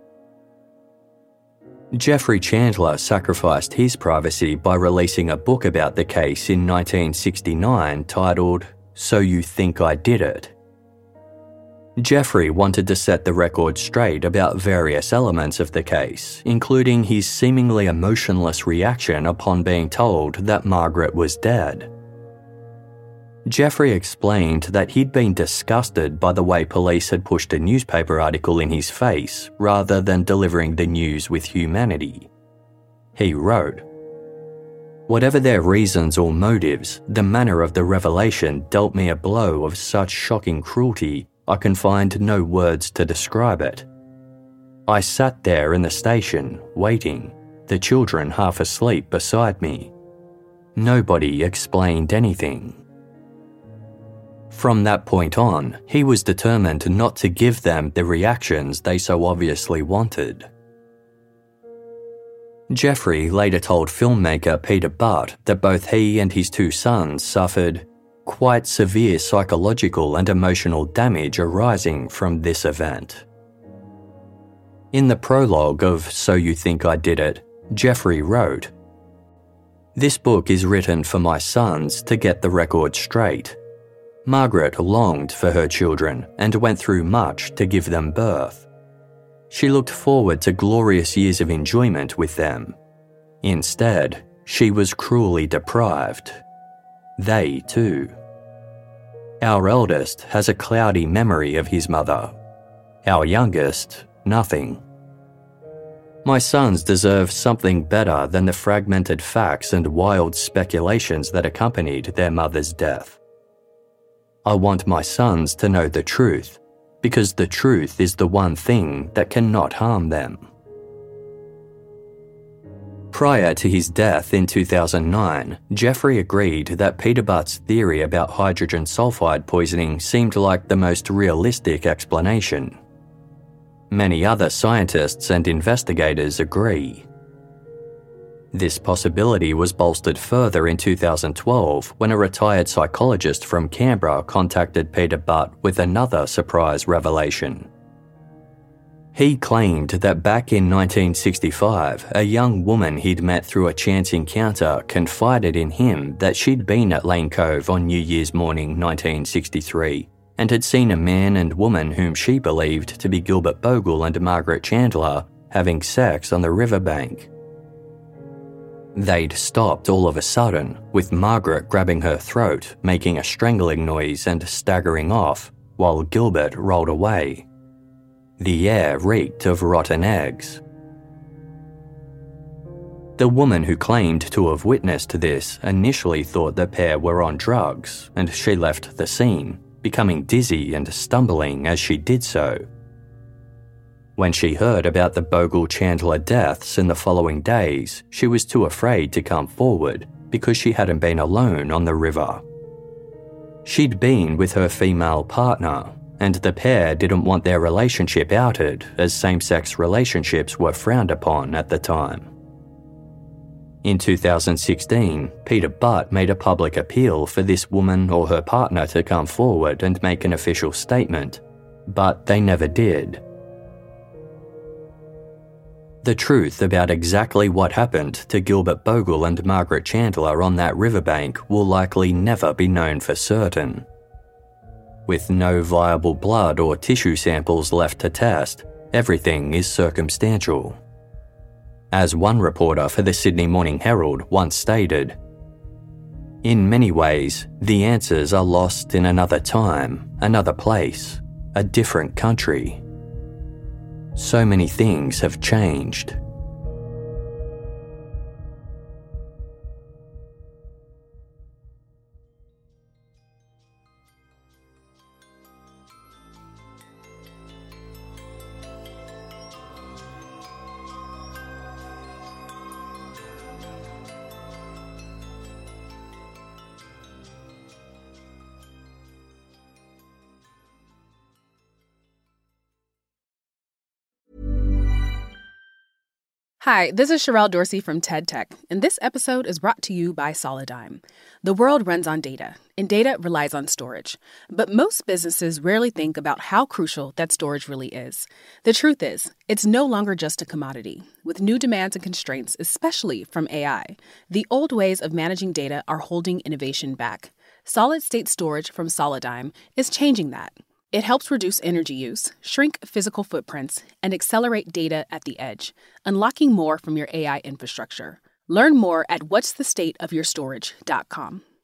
Jeffrey Chandler sacrificed his privacy by releasing a book about the case in nineteen sixty-nine titled, So You Think I Did It? Jeffrey wanted to set the record straight about various elements of the case, including his seemingly emotionless reaction upon being told that Margaret was dead. Jeffrey explained that he'd been disgusted by the way police had pushed a newspaper article in his face rather than delivering the news with humanity. He wrote, "Whatever their reasons or motives, the manner of the revelation dealt me a blow of such shocking cruelty I can find no words to describe it. I sat there in the station, waiting, the children half asleep beside me. Nobody explained anything. From that point on, he was determined not to give them the reactions they so obviously wanted. Jeffrey later told filmmaker Peter Butt that both he and his two sons suffered quite severe psychological and emotional damage arising from this event. In the prologue of So You Think I Did It, Jeffrey wrote, "This book is written for my sons to get the record straight. Margaret longed for her children and went through much to give them birth. She looked forward to glorious years of enjoyment with them. Instead, she was cruelly deprived. They too. Our eldest has a cloudy memory of his mother. Our youngest, nothing. My sons deserve something better than the fragmented facts and wild speculations that accompanied their mother's death. I want my sons to know the truth, because the truth is the one thing that cannot harm them." Prior to his death in two thousand nine, Jeffrey agreed that Peter Butt's theory about hydrogen sulfide poisoning seemed like the most realistic explanation. Many other scientists and investigators agree. This possibility was bolstered further in two thousand twelve when a retired psychologist from Canberra contacted Peter Butt with another surprise revelation. He claimed that back in nineteen sixty-five, a young woman he'd met through a chance encounter confided in him that she'd been at Lane Cove on New Year's morning nineteen sixty-three and had seen a man and woman whom she believed to be Gilbert Bogle and Margaret Chandler having sex on the riverbank. They'd stopped all of a sudden, with Margaret grabbing her throat, making a strangling noise and staggering off, while Gilbert rolled away. The air reeked of rotten eggs. The woman who claimed to have witnessed this initially thought the pair were on drugs, and she left the scene, becoming dizzy and stumbling as she did so. When she heard about the Bogle-Chandler deaths in the following days, she was too afraid to come forward because she hadn't been alone on the river. She'd been with her female partner, and the pair didn't want their relationship outed as same-sex relationships were frowned upon at the time. In two thousand sixteen, Peter Butt made a public appeal for this woman or her partner to come forward and make an official statement, but they never did. The truth about exactly what happened to Gilbert Bogle and Margaret Chandler on that riverbank will likely never be known for certain. With no viable blood or tissue samples left to test, everything is circumstantial. As one reporter for the Sydney Morning Herald once stated, "In many ways, the answers are lost in another time, another place, a different country. So many things have changed." Hi, this is Sherelle Dorsey from TED Tech, and this episode is brought to you by Solidigm. The world runs on data, and data relies on storage. But most businesses rarely think about how crucial that storage really is. The truth is, it's no longer just a commodity. With new demands and constraints, especially from A I, the old ways of managing data are holding innovation back. Solid-state storage from Solidigm is changing that. It helps reduce energy use, shrink physical footprints, and accelerate data at the edge, unlocking more from your A I infrastructure. Learn more at what's the state of your storage dot com.